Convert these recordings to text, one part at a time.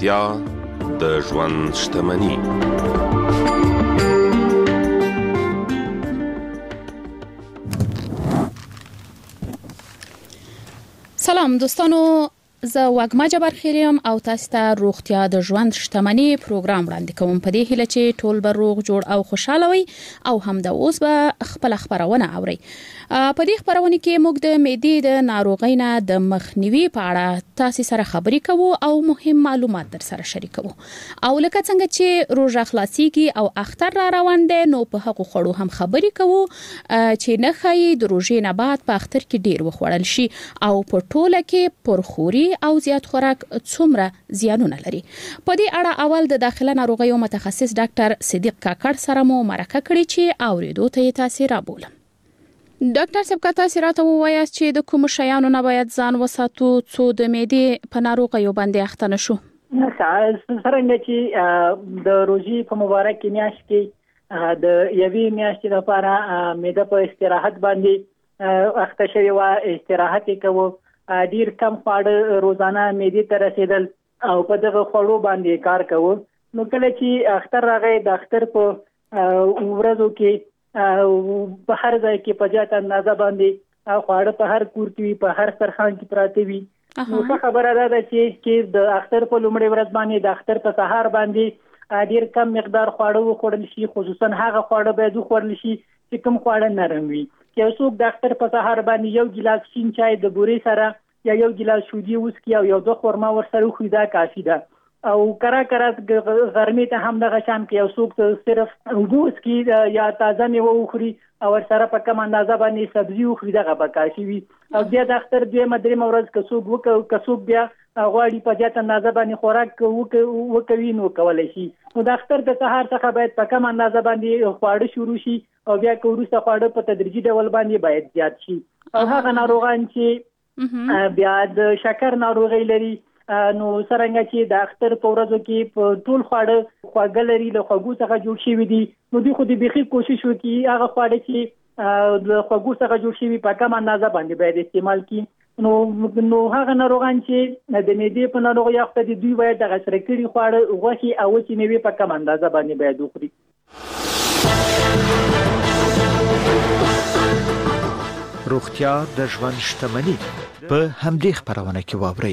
روغتیا د ژوند شتمني. سلام دوستانو، زه وګما جبر خیریم او تاسو ته روغتیا د ژوند شتمني پروګرام وړاندې کوم. په دې هیله چې ټول به روغ جوړ او خوشاله وي او هم د اوس به خپل خبرونه اوري. په دې خبرونه کې موږ د معدې د ناروغۍ نه د مخنیوي په اړه تاسو سره خبرې کوو او مهم معلومات در سره شریکو. او لکه څنګه چې روزه خلاصيږي او اختر را روان دي، نو په هغه خړو هم خبرې کوو چې نه خای د روزې نه بعد په اختر کې ډیر وخوړل شي او په ټوله کې پرخوري او زیات خوراک څومره زیانونه لري. په دې اړه اول د داخله ناروغیو متخصص ډاکټر صدیق کاکړ سره مو مرکه کړې چې اوریدو ته تاسو را بولم. ډاکټر صاحب، تاسو راته ووایاست چې د کوم شیانو نه باید ځان وساتو څو د معدې په ناروغیو باندې اخته نشو؟ څنګه چې د روزي په مبارک میاشت کې د یوې میاشتې لپاره معده په استراحت باندې اخته شوی و، استراحت کوو، ډیر کم خواړه روزانه معدې ته رسیدل او په دغه خوړو باندې کار کوو. نو کله چې اختر راغی، د اختر په ورځو کې په هر ځای کې په جات اندازه باندې خواړه په هر کور کې وي، په هر سرخان کې پراته وي. نو څه خبره ده چې د اختر په لومړۍ ورځ باندې د اختر په سهار باندې ډیر کم مقدار خواړه وخوړل شي، خصوصا هغه خواړه باید وخوړل شي چې کوم خواړه نرم وي. یو څوک د اختر په سهار باندې یو ګیلاس شین چای د بوري سره یا یو ګیلاس شودي وسکي او یو دوه خرما ورسره خوري، دا کافي ده. او کرا غرمې ته هم دغه شان کې یو څوک صرف اوبه وسکي یا تازه میوه وخوري او ورسره په کم اندازه باندې سبزي وخوري، دغه به کافي وي. او بیا د اختر دویمه درېیمه ورځ که څوک بیا غواړي په زیات اندازه باندې خوراک وکوي، نو کولی شي. نو د اختر د سهار څخه باید په کم اندازه باندې خواړه شروع شي او بیا که وروسته خواړه په تدریجي ډول باندې باید زیات شي. او هغه ناروغان چې بیا د شکر ناروغي لري، نو څنګه چې د اختر په ورځو کې په ټول خواړه خواږه لري، له خوږو څخه جوړ شوي دي، نو دوی خو د بيخي کوشش وکړي هغه خواړه چې د خوږو څخه جوړ شوي په کم اندازه باندې باید استعمال کړي. نو هغه ناروغان چې د معدې په ناروغۍ اخته دي، دوی باید د غسر کړي خواړه، غوښې او وچې میوې په کم اندازه باندې باید وخوري. روغتیا د ژوند شتمني په همدې خبرونه کې واوري.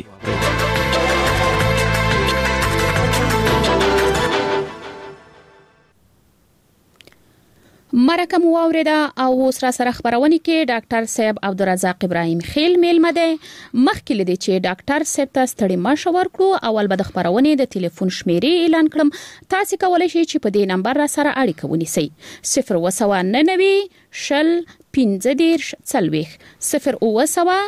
مرکه مو واوریده او اوس را سره خبرونه کې ډاکټر صاحب عبدالرزاق ابراهیم خیل میلمه ده. مخکې لدی چې ډاکټر صاحب ته ستړي مشور کړو، اول به د خبرونه د ټلیفون شمیرې اعلان کړم. تاسو کولای شئ چې په دې نمبر را سره اړیکه ونیسئ: 099 شل 15 40 0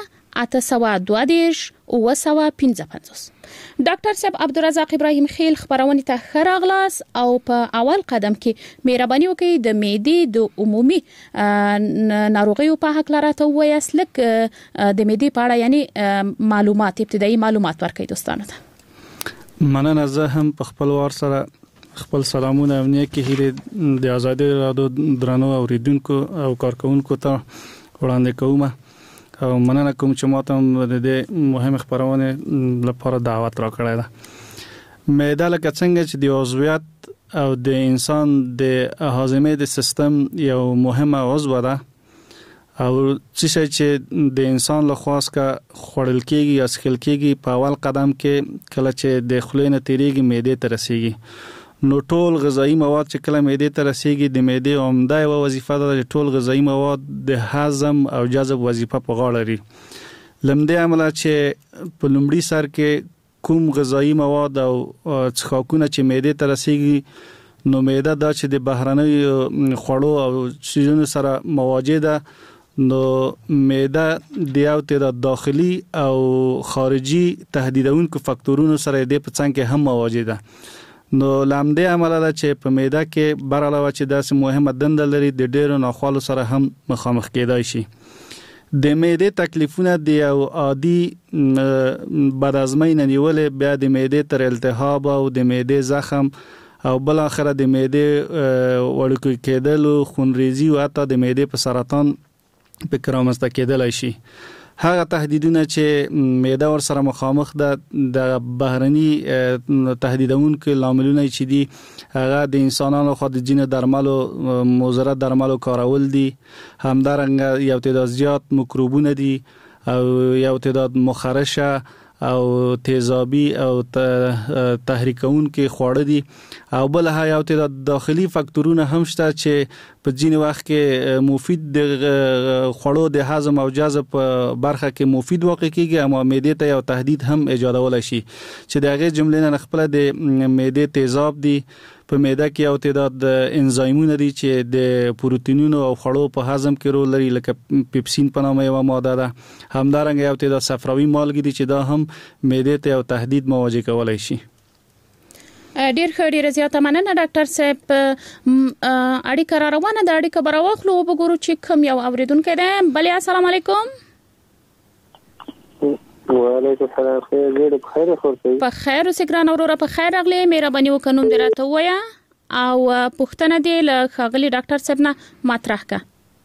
822 955. ډاکټر صاحب عبدالرزاق ابراهیم خیل خبرونه ته خراغلاس او په اول قدم کې مهرباني وکړئ د معدې د عمومي ناروغیو په حق لراته وایاست، لکه د معدې په اړه یعنی معلومات، ابتدایي معلومات ورکړئ دوستانو ته. مننه. زه هم په خپل وار سره خپل سلامونه او نیکه هیله د آزادۍ رادیو درنو اوریدونکو او کارکونکو ته وړاندې کوم او مننه کوم چې ماته د دې مهم خبرونه لپاره دعوت راکړی ده. معده لکه څنګه چې د عضویت او د انسان د هاضمې د سیستم یو مهمه عضو ده او چې د انسان له خاص کا خورل کېږي یا څښل کېږي، په اول قدم کې کله چې د خولې نه تیریږي معدې ته رسیږي. نو ټول غذایی مواد چې کله معدې ته رسیږي، د معدې عمده وظیفه ده چې ټول غذایی مواد د هضم او جذب وظیفه په غاړه لري. لمدې عمله چې په لومړي سر کې کوم غذایی مواد او څښاکونه چې معدې ته رسیږي، نو معده دا چې د بهرنۍ خوړو او چیزونو سره مواجه ده، نو معده د یو تعداد داخلي او خارجي تهدیدونکو فاکتورونو سره د په څنګ کې هم مواجه ده. نو لامدې عمله ده چې په معده کې بر علاوه چې داسې مهمه دنده لري، د ډېرو ناخوالو سره هم مخامخ کېدای شي. د معدې تکلیفونه د یو عادي بدازمۍ نه نیولې، بیا د معدې تر التهاب او د معدې زخم او بل اخره د معدې وړوکی کېدل، خونریزي او حتی د معدې په سرطان په کرامسته کېدلای شي. هغه تهدیدونه چې معده ور سره مخامخ ده د بهرني تهدیدونکو لاملونه چې دي هغه د انسانانو خو د جین درملو مضر درملو کارول دي، همدارنګه یو تعداد زیات میکروبونه دي او یو تعداد مخرشه او تیزابي او تحریکون کې خواړه دي او بل یو تعداد داخلي فاکتورونه هم شته چې په ځینې وخت کې مفید د خوړو د هضم او جذب برخه کې مفید واقع کیږي، اما معده ته یو تهدید هم ایجادول شي چې دغه جملې نه خپل د معده تیزاب دي. په معده کې یو تعداد انزایمونه دي چې د پروتینونو او خوړو په هضم کې رول لري، لکه پیپسین په نامه یو ماده ده. همدارنګه یو تعداد صفراوي مالګې دي چې دا هم معده ته یو تهدید مواجه کولای شي. ډیر ښه، ډیر زیاته مننه ډاکټر صاحب. اړیکه را روانه ده، اړیکه به راوخلو وګورو چې کوم یو اوریدونکی دی. بلې السلام علیکم. وعلیکم السلام. خیر بخیر خورته په خیر اوسې ګران اوروره، په خیر راغلی. مهرباني وکړئ نوم دې راته ووایه او پوښتنه دې له ښاغلي ډاکټر صاحب نه مطرح کړه.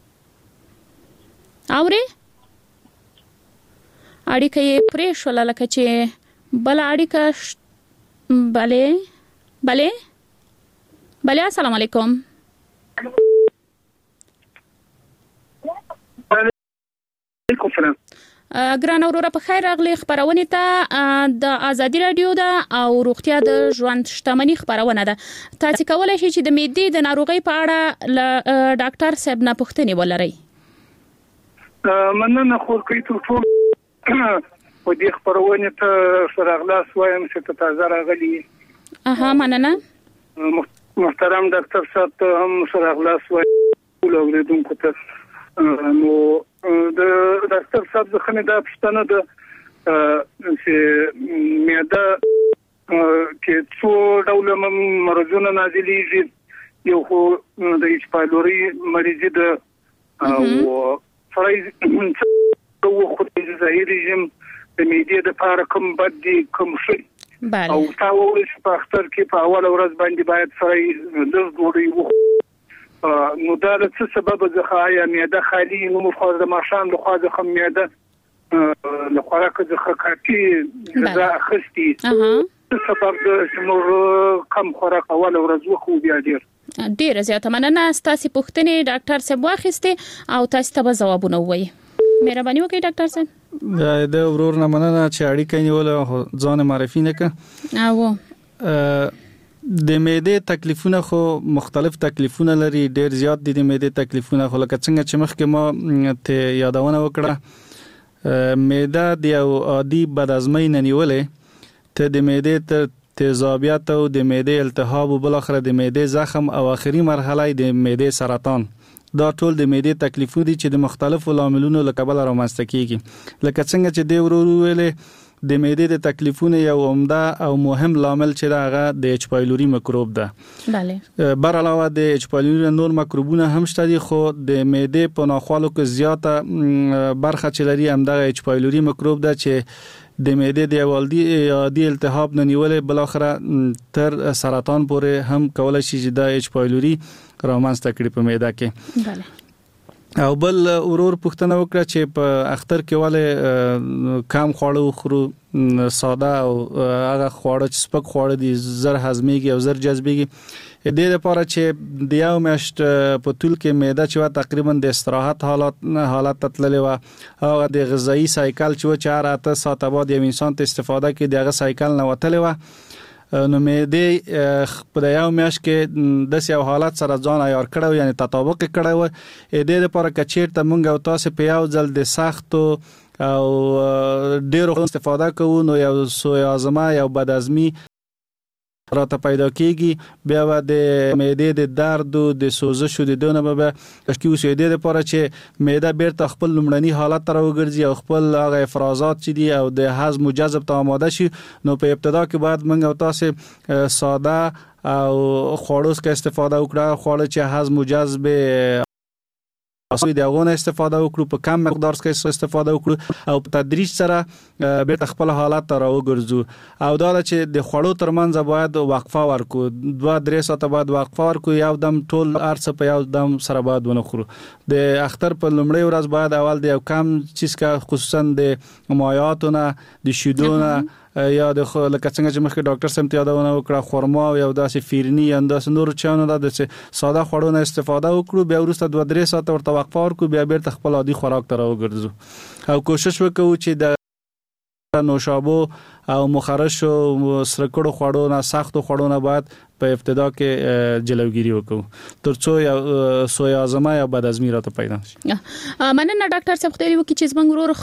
اورې اړیکه یې پرې شوله لکه چې بل اړیکه بلې السلام علیکم. وعلیکم السلام. ګران اوروره په خیر راغلی. خبرونه ته د ازادي رادیو ده او روغتیا د ژوند شتمنۍ خبرونه ده. تاسو کولای شئ چې د معدې د ناروغۍ په اړه له ډاکټر صاحب نه پوښتنه ولرئ. مننه خو کوي ټول په دې خبرونه ته سره غلاس وایم چې تازه راغلی. مننه. محترم ډاکټر صاحب ته هم سره غلاس وایم ټول اوریدونکو ته. نو د ډاکټر صاحب څخه دا پوښتنه ده چې معده کې څو ډول مرزونه نازلېږي. یو خو د ایچ پایلوري مریضي ده او فرای خو د ظاهري رژیم د معدې د لپاره کوم بد دي کوم ښه. او تاسو په اختر کې په اول ورځ باندې باید فرای د ډوډۍ نو دا د څه سبب ځخه یا معده خالي نو مخور د ماشام د خوا ځخه معده له خوراک ځخه کافي غذا اخستي سبب د شمور کم خوراک اول ورځ وخو بیا ډیر زیاته مننه. تاسو پوښتنه ډاکټر صاحب واخیسته او تاسو ته ځوابونه وایي. مهرباني وکړئ ډاکټر صاحب. د ورور نه مننه چې اړیکه نیول ځان معرفي نه ک. د معده تکلیفونه خو مختلف تکلیفونه لري، ډیر زیات دي د معده تکلیفونه خو لکه څنګه چې مخکې ما ته یادونه وکړه معده د یو عادي بدازمۍ نه نیولې ته د معده تیزابیت او د معده التهاب او بل اخر د معده زخم او اخري مرحله د معده سرطان، دا ټول د معده تکلیفونه دي چې د مختلفو عواملونو له کبله رامنځته کیږي. لکه څنګه چې د ورور ویلې د معدې د تکلیفونو یو عمده او مهم لامل چې هغه د ایچ پایلوري میکروب ده. بله. بر علاوه د ایچ پایلوري نور میکروبونه هم شته دي، خو د معدې په ناخوالو کې زیاته برخه چې لري هم د ایچ پایلوري میکروب ده چې د معدې د عادي التهاب نه نیولې بل اخر تر سرطان پورې هم کولای شي چې د ایچ پایلوري رامنځته کړي په معده کې. بله. او بل ورور پوښتنه وکړه چې په اختر کې والے کم خواړه خورو، ساده او هغه خواړه چې سپک خواړه دي زر هضميږي او زر جذبيږي. د دې لپاره چې د یو میاشت په طول کې معده چې تقریبا د استراحت حالت تتللې و او د غذایی سایکل چې 4 ساعت بعد یو انسان ته استفاده کوي دغه سایکل نه وتلې و. نو معده په یو میاشت کې د یو حالت سره ځان عیار کړو، یعنی تطابق کړو. د دې لپاره کچیر ته مونږ او تاسو په یو ځل د سختو او ډیرو استفاده کوو نو یو سوی ازمه یو بدازمي راته پیدا کیږي، بیا د معده د درد او د سوزش او د دونه به تشکیو سي. د لپاره چې معده بیرته خپل لمړني حالت ته راوګرځي او خپل هغه افرازات چې دي او د هضم او جذب ته آماده شي، نو په ابتدا کې باید موږ او تاسو ساده او خوړو څخه استفاده وکړو، خوړو چې هضم او جذب اسوي دغه استفاده وکړو په کم مقدار کې استفاده وکړو او په تدریج سره به خپل حالت ته راوګرځو او دا چې د خوړو ترمنځ باید وقفه ورکو 2-3 ساعت بعد وقفه ورکو یو دم ټول ارڅ په یو دم سره باید ونه خورو د اختر په لومړی ورځ باید اول د یو کم چیز کا خصوصا د مایعاتونه د شیدونه یا د لکه څنګه چې مخکې ډاکټر سم ته یادونه وکړه خرما او یو داسې فیرنی انداز نور چانه د ساده خوړو نه استفاده وکړو بیا وروسته 2-3 ساعت ورته وقفه ورکړو بیا بیرته خپل عادي خوراک ته راوګرځو او کوشش وکړو چې د نوشابو او مخرش او سرکړو خوړو نه سختو خوړو نه باید په ابتدا کې جلوګیری وکړو ترڅو یا سویا زما یا بدازمی راته پیدا شي. مننه ډاکټر صاحب خدای وکړي چې زموږ ورور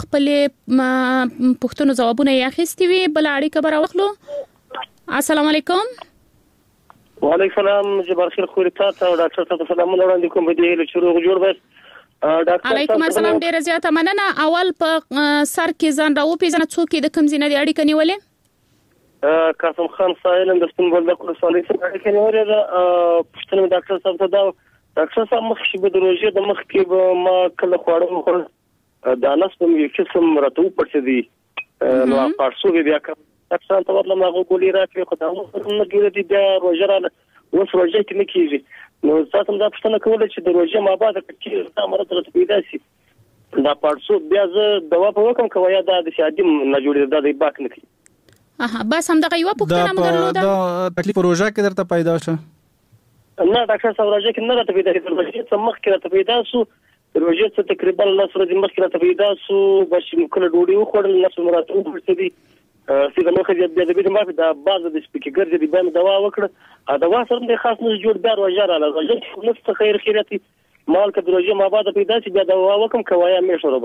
خپل پښتنو جوابونه یې اخیستي وي بل اړیکه به راوخلو. السلام علیکم. وعلیکم السلام جبار خیر خو ته ډاکټر صاحب سلام وړاندې کوم به دې له شروع جوړ بس علیکم السلام ډیره زیاته مننه. اول په سر کې ځان راو پیژنه څوک د کوم ځای نه اړیکه نیولې؟ قاسم خان سائل د استنبول د کورسالي سره اړیکه نیولې ده. پښتنه ډاکټر صاحب ته دا ډاکټر صاحب مخ شي به د روزي د مخ کې به ما کله خوړم دا نس په یو قسم راته پړڅ دي نو پارسو بیا ډاکټر صاحب ته ورله ما غوړي راکړي خو دا نه ګورې دي بیا روزه اوس روزه کې نه کیږي نو تاسو دا پښتنه کوله چې د روزه ما بعد کې دا مرض راته پیدا شي دا پارسو بیا زه دوا په وکم کوي دا د شادي نه جوړې دا د باک نه کی بس هم دغه یو پښتنه مدرلوده دا تکلیف روزه کې درته پیدا شو نه ډاکټر صاحب روزه کې نه راته پیدا شي روزه څه مخ کې راته پیدا شو روزه څه تقریبا 10 ورځې مخ کې راته پیدا شو بس کله ډوډۍ وخوړل نفس مراتب ورته دي سیده مخه د دې ما په بازه د سپیکر د باندې دوا وکړه دوا سره د خاص نه جوړ بیا روزه را لږه نفس خیر خیرتي مال کې روزه ما بعد پیدا شي بیا دوا وکم کوایا مې شروع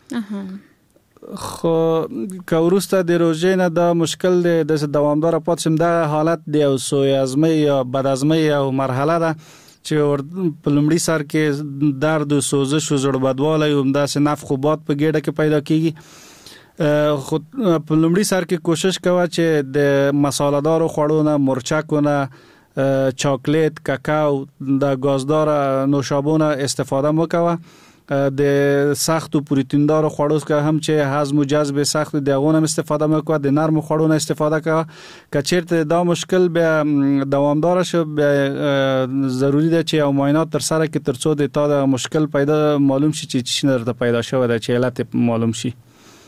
بس خو کورسته د روزه نه دا مشکل د دوامدار پاتشم دا حالت دی او سوی ازمه یا بد ازمه یا مرحله ده چې په لومړي سر کې درد او سوزش او زړه بدوالی او همداسې نفخ او باد په ګډه کې پیدا کیږي خو په لومړي سر کې کوشش کوه چې د مصالحه‌دار خوړو نه مرچکونه چاکلیټ کاکاو د غازدار نوشابونه استفاده وکوه د سخت او پروتیندار خوړو څخه هم چې هضم او جذب سخت دغه هم استفاده وکوه د نرم خوړو نه استفاده کوه کچیرته دا مشکل به دوامدار شه ضروری ده چې او معاینات تر سره کې ترڅو د تا د مشکل پیدا معلوم شي چې څه نه پیدا شوی ده چې علت معلوم شي.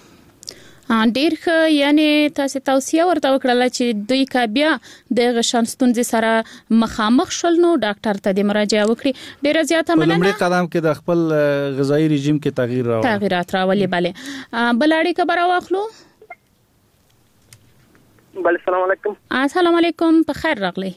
ډیر ښه یعنی تاسو توصیه ورته وکړه چې دوی کا بیا د غشن ستونزې سره مخامخ شول نو ډاکټر ته د مراجعه وکړي. ډیر زیاته مننه. لومړی قدم کې د خپل غذایی رژیم کې تغییرات راولي. bale بل اړیکه به راوخلو. بله السلام علیکم. السلام علیکم په خیر راغلی.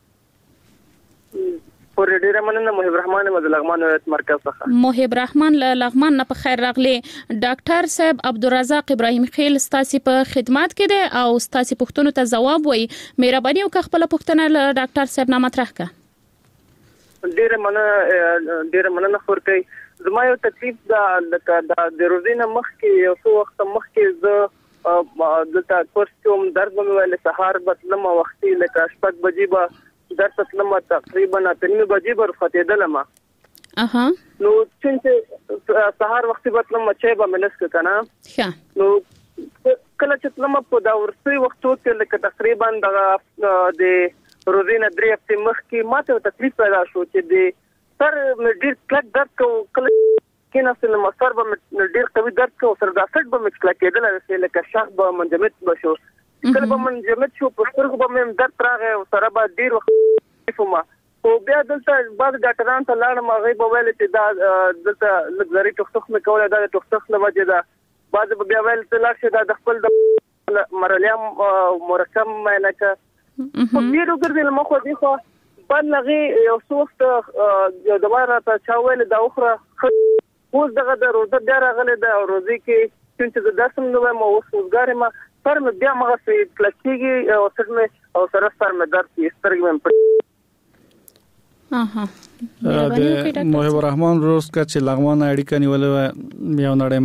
پر ډیره مننه محب رحمان د لغمان ولایت مرکز څخه. محب رحمان لغمان نه په خیر راغلی. ډاکټر صاحب عبدالرزاق ابراهیم خیل ستاسو په خدمت کې دی او ستاسو پوښتنو ته جواب وایي. مهرباني وکړئ خپل پوښتنه ډاکټر صاحب نه مطرح کړه. ډیره مننه خورکې زما یو تکلیف د روزینه مخ کې یو څو وخت مخ کې ز دلته کورس کوم درد مې ول سهار بدلم وختي لکه 8 بجې به درس لما تقریبا 3 بجې بر فتیدلم نو چې سهار وختي به لما چای به منس کنه نو کله چې لما په دا ورسي وختو کې لکه تقریبا د روزینه 3 هفته مخ کې ماته تکلیف پیدا شو چې د سر مې ډیر کلک درد کو کله کینه سره مسر به ډیر قوي درد کو سر دا سټ به مې کلک کېدل لکه شخ به منجمد بشو کله به منجمد شو په سترګو به مې درد راغی او سره به ډیر وخت فما او بیا دلته بعض ډاکټران ته لاړم هغه به ویل چې دا دلته لګري ټوخ مې کوله دا ټوخ نه وجه دا بعض بیا ویل چې لاشه دا د خپل د مرلیام مرکب مې نه په ډیر وګرځل مخه دی خو بل لغي یو څوخت د واره ته چا ویل دا اخره اوس دغه د روزه بیا راغله د روزي کې چې د داسم نو مو وسوګاره ما پر مې بیا مغه سي کلکیږي او سر مې او سر مې درد سترګې مې محب رحمان روز کا چې لغمان اړیکه نیولې یو نړۍ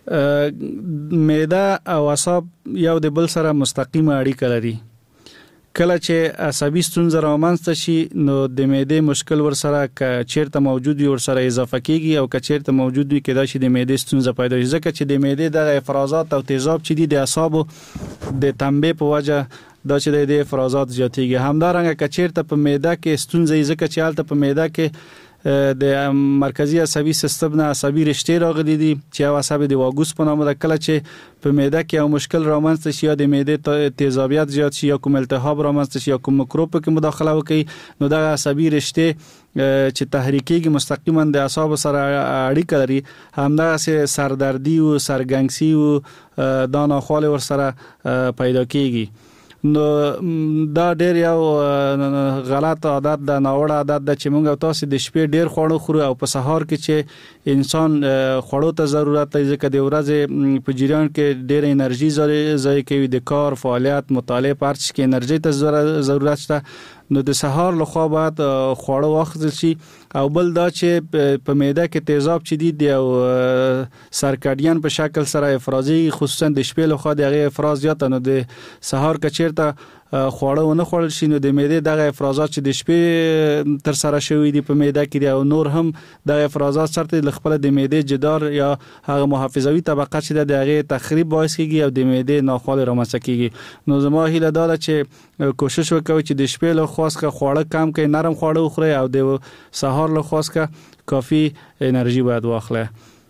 مننه معده او اعصاب یو د بل سره مستقیمه اړیکه لري کله چې عصبي ستونزه رامنځته شي نو د معدې مشکل ورسره ک چیرته موجود وي ورسره اضافه کیږي او ک چیرته موجود وي کدا چې د معدې ستونزه پیدا شي ځکه چې د معدې د افرازات او تیزاب چې دي د اعصابو د تنبیه په وجه دا چې د افرازات زیاتېږي. همدارنګه ک چیرته په معده کې ستونزه ځکه چې حالت په معده کې د مرکزی عصبي سیستم نه عصبي رشتې راغلي دي چې او عصب د واګوس په نامه د کله چې په معده کې یو مشکل رامنځته شي یا د معدې تیزابیت زیات شي یا کوم التهاب رامنځته شي یا کوم میکروب کې مداخله وکړي نو د عصبي رشتې چې تحریکيږي مستقیما د اعصاب سره اړیکه لري همدغه سردردي او سرګنګسي او دا ناخواله ور سره پیدا کیږي. نو دا ډیر یو غلط عادت ده ناوړه عادت ده چې موږ تاسو د شپې ډیر خوړو خورو او په سهار کې چې انسان خوړو ته ضرورت لري ځکه د ورځې په جریان کې ډیر انرژي ضایع کوي د کار فعالیت مطالعه پرچ کې انرژي ته ضرورت شته نو د سهار لخوا بعد خوړو واخذل شي او بل دا چې په معده کې تیزاب چې دي د سرکاډین په شکل سره افرازي خصوصا د شپې لخوا دغه افراز زیات نو د سهار کچیرته خوړو نه خوړل شي نو د معده دغه افرازات چې د شپې تر سره شوی دي په معده کې او نور هم دغه افرازات سره د خپل د معده جدار یا هغه محافظوي طبقه چې دغه تخریب باعث کیږي او د معده ناخواله رامنځته کیږي. نو زما هیله دا ده چې کوشش وکړو چې د شپې له خاص کا خوړه کم کړئ نرم خوړه وخورئ او د سهار له خاص کا کافي انرژي باید واخلئ.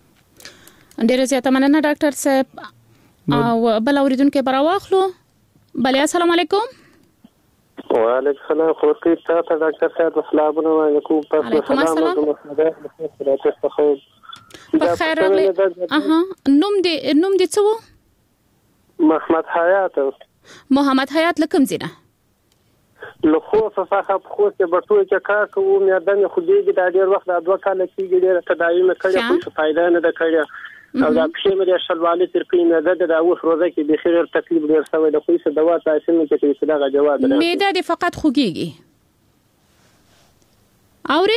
ډیره زیاته مننه ډاکټر صاحب او بل اوریدونکو پر واخلو. بله السلام علیکم. وعلیکم السلام خوشی تاسو ډاکټر صاحب السلام علیکم. علیکم السلام. بخیر راغلی. نوم دې څه و؟ محمد حیات. محمد حیات لکم زینا له خو څخه خو څه بټوي چې کار کوو مې دنه خو دې د ډیر وخت د 2 کال کېږي ډیر تداوی مې کړې خو فائدہ نه ده کړې او دا پښې مې شلوالي تر کې مې د اوس روزه کې به خیر تکلیف ډیر سوي د خو څه دوا تاسو نه کې چې دا جواب ده مې د فقط خوږيږي اوري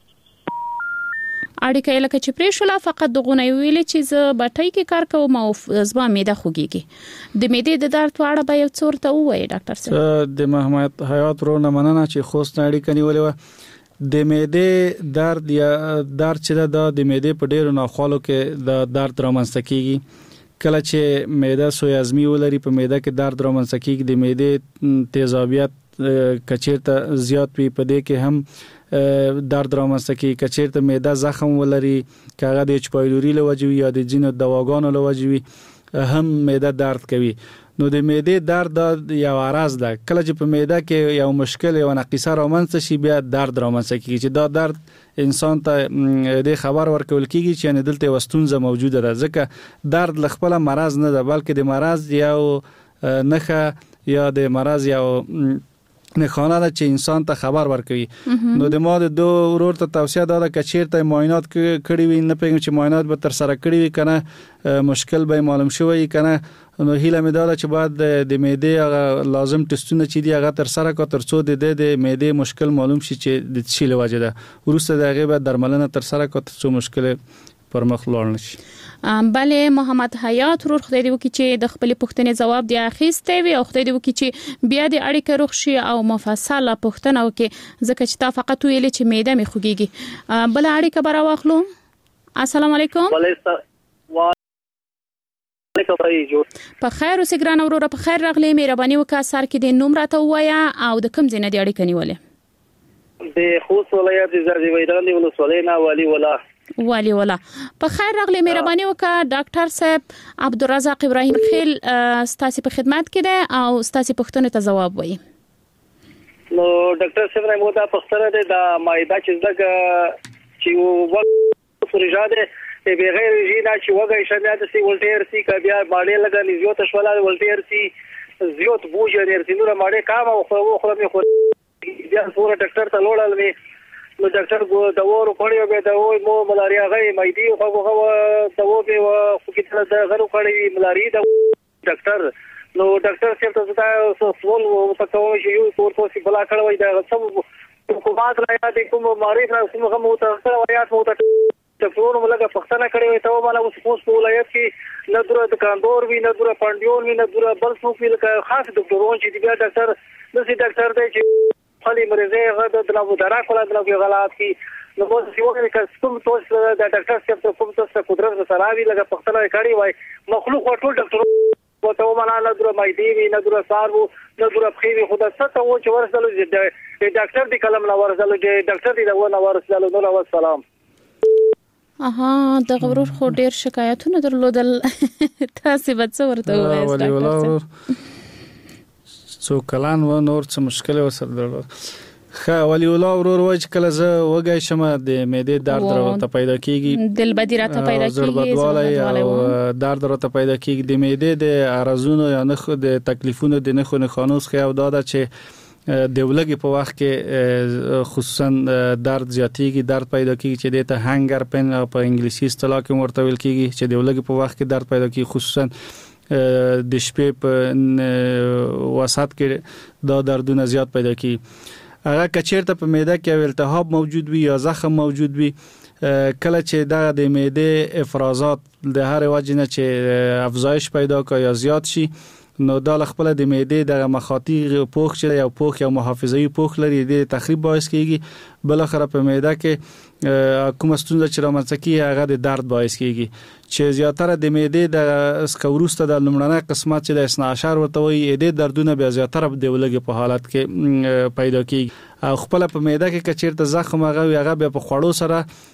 اړیکه لکه چې پرېښولا فقط دغه نه ویلې چې ز بټای کې کار کوم او زما معده خوږيږي د معدې د درد په اړه به یو څور ته وایي ډاکټر صاحب. د محمد حیات ورو نه مننه چې خوست اړیکه نیولې و د معدې درد یا درد چې د معدې په ډیرو ناخوالو کې د درد رامنځته کیږي کله چې معده سوی ازمي ولري په معده کې درد رامنځته کیږي د معدې تیزابیت کچیرته زیات وي په دې کې هم درد رامنځته کیږي کچیرته معده زخم ولري کاغه د اچ پایلوري لوجوي یا د جینو دواګانو لوجوي هم معده درد کوي. نو د معدې درد یو عرض ده کله چې په معده کې یو مشکل یو نقص رامنځته شي بیا درد رامنځته کیږي چې دا درد انسان ته د خبر ورکول کیږي چې نه دلته وستونزه موجوده ده ځکه درد لخپله مرض نه ده بلکې د مرض یو نخه یا د مرض یو نه خانه ده چې انسان ته خبر ورکوي. نو د ما د دو ورور ته توصیه ده چې چیرته معاینات کړی وي نه پېږم چې معاینات به تر سره کړی وي کنه مشکل به معلوم شوی کنه نو هیله مې ده چې بعد د معدې هغه لازم ټیسټونه چې دی هغه تر سره کا تر څو د معدې مشکل معلوم شي چې د څه لوجه ده ورسته دغه به درملنه تر سره کا تر څو مشکل پر مخ لاړ نشي. بله محمد حیات ورور خدای دې وکړي چې د خپل پوښتنې جواب دی اخیسته وي او خدای دې وکړي چې بیا د اړیکه روغ شي او مفصله پوښتنه وکړي ځکه چې تا فقط ویل چې معده مې خوږيږي. بل اړیکه برا واخلو. السلام علیکم. په خیر اوسې ګران وروره په خیر راغلی مهرباني وکړه سر کې د نوم راته وایا او د کوم ځای نه د اړیکه نیولې؟ د خوست ولایت زردی ویدان دی ولسوالۍ نه والی ولا په خیر راغلی مهرباني وکړه ډاکټر صاحب عبدالرزاق ابراهیم خیل ستاسو په خدمت کې ده او ستاسو پوښتنې ته جواب وایي. نو ډاکټر صاحب نه مو دا پوښتنه ده د مایده چې دغه چې وو فرجاده به غیر جینا چې وګړي شمیات سي ولټیر سي کبیا باندې لګا نزیوت شولا ولټیر سي زیوت بوجه نرسي نور باندې کام او خو بیا پورا ډاکټر ته لوړل می نو ډاکټر کو داور پړیو به دا وای مو ملاریا غي مېدی خو داو به خو کې ته غرو کړی ملاریا دا ډاکټر نو ډاکټر څه ته سوال وکړو چې یو پورته سی بلا کړوي دا سم حکومت را یاد کوم معرفت را کوم هم ته وایات مو ته ټفور ملګه پښتنه کړی ته مالا اوس پوس ولایت کې ندره د کاندور وی ندره پاندیون وی ندره بل څوک وی خاص ډاکټرون چې دی ډاکټر نو ډاکټر دی چې خالي مریضه غد د نو درا کوله د نو غلط کی نو مو چې وګورئ چې کوم توس د ډاکټر صاحب ته کوم توس قدرت سره وی لګه پختنه کړی وای مخلوق ټول ډاکټر وته ومنه نه در مایدی وی نه در سارو نه در بخیوی خدا ست او چې ورسلو چې ډاکټر دی کلم نه ورسلو چې ډاکټر دی دا نه ورسلو نو والسلام د غورور خو ډیر شکایتونه درلودل تاسو به څه ورته وایي ولی ولا څو کلان و نور څه مشکل وسره درلود خا ولی ولا ورور وای چې کله زه وګای شم د معدې درد راته پیدا کیږي دل بدی راته پیدا کیږي او درد راته پیدا کیږي د معدې د ارزونو یا نه د تکلیفونو د نه خو خانوس خو داده چې د ولګي په وخت کې خصوصا درد زیاتیږي درد پیدا کیږي چې د ته هنګر پن په انګلیسي اصطلاح کې ورته ویل کیږي چې د ولګي په وخت کې درد پیدا کیږي خصوصا د شپې په وسط کې دا دردونه زیات پیدا کیږي هغه کچیرته په معده کې التهاب موجود وي یا زخم موجود وي کله چې د معده افرازات د هر وجه نه چې افزایش پیدا کوي یا زیات شي نو دا خپل د معده د مخاطی پوښ چې یو پوښ یا محافظوي پوښ لري د تخریب باعث کیږي بل اخر په معده کې کوم ستونزه چې رامنځته کیږي هغه د درد باعث کیږي چې زیاتره د معده د سکوروسته د لمړنۍ قسمت چې د 12 ورته وي د دردونه بیا زیاتره د ولګي په حالت کې پیدا کیږي او خپل په معده کې کچیرته زخم هغه بیا په خوړو سره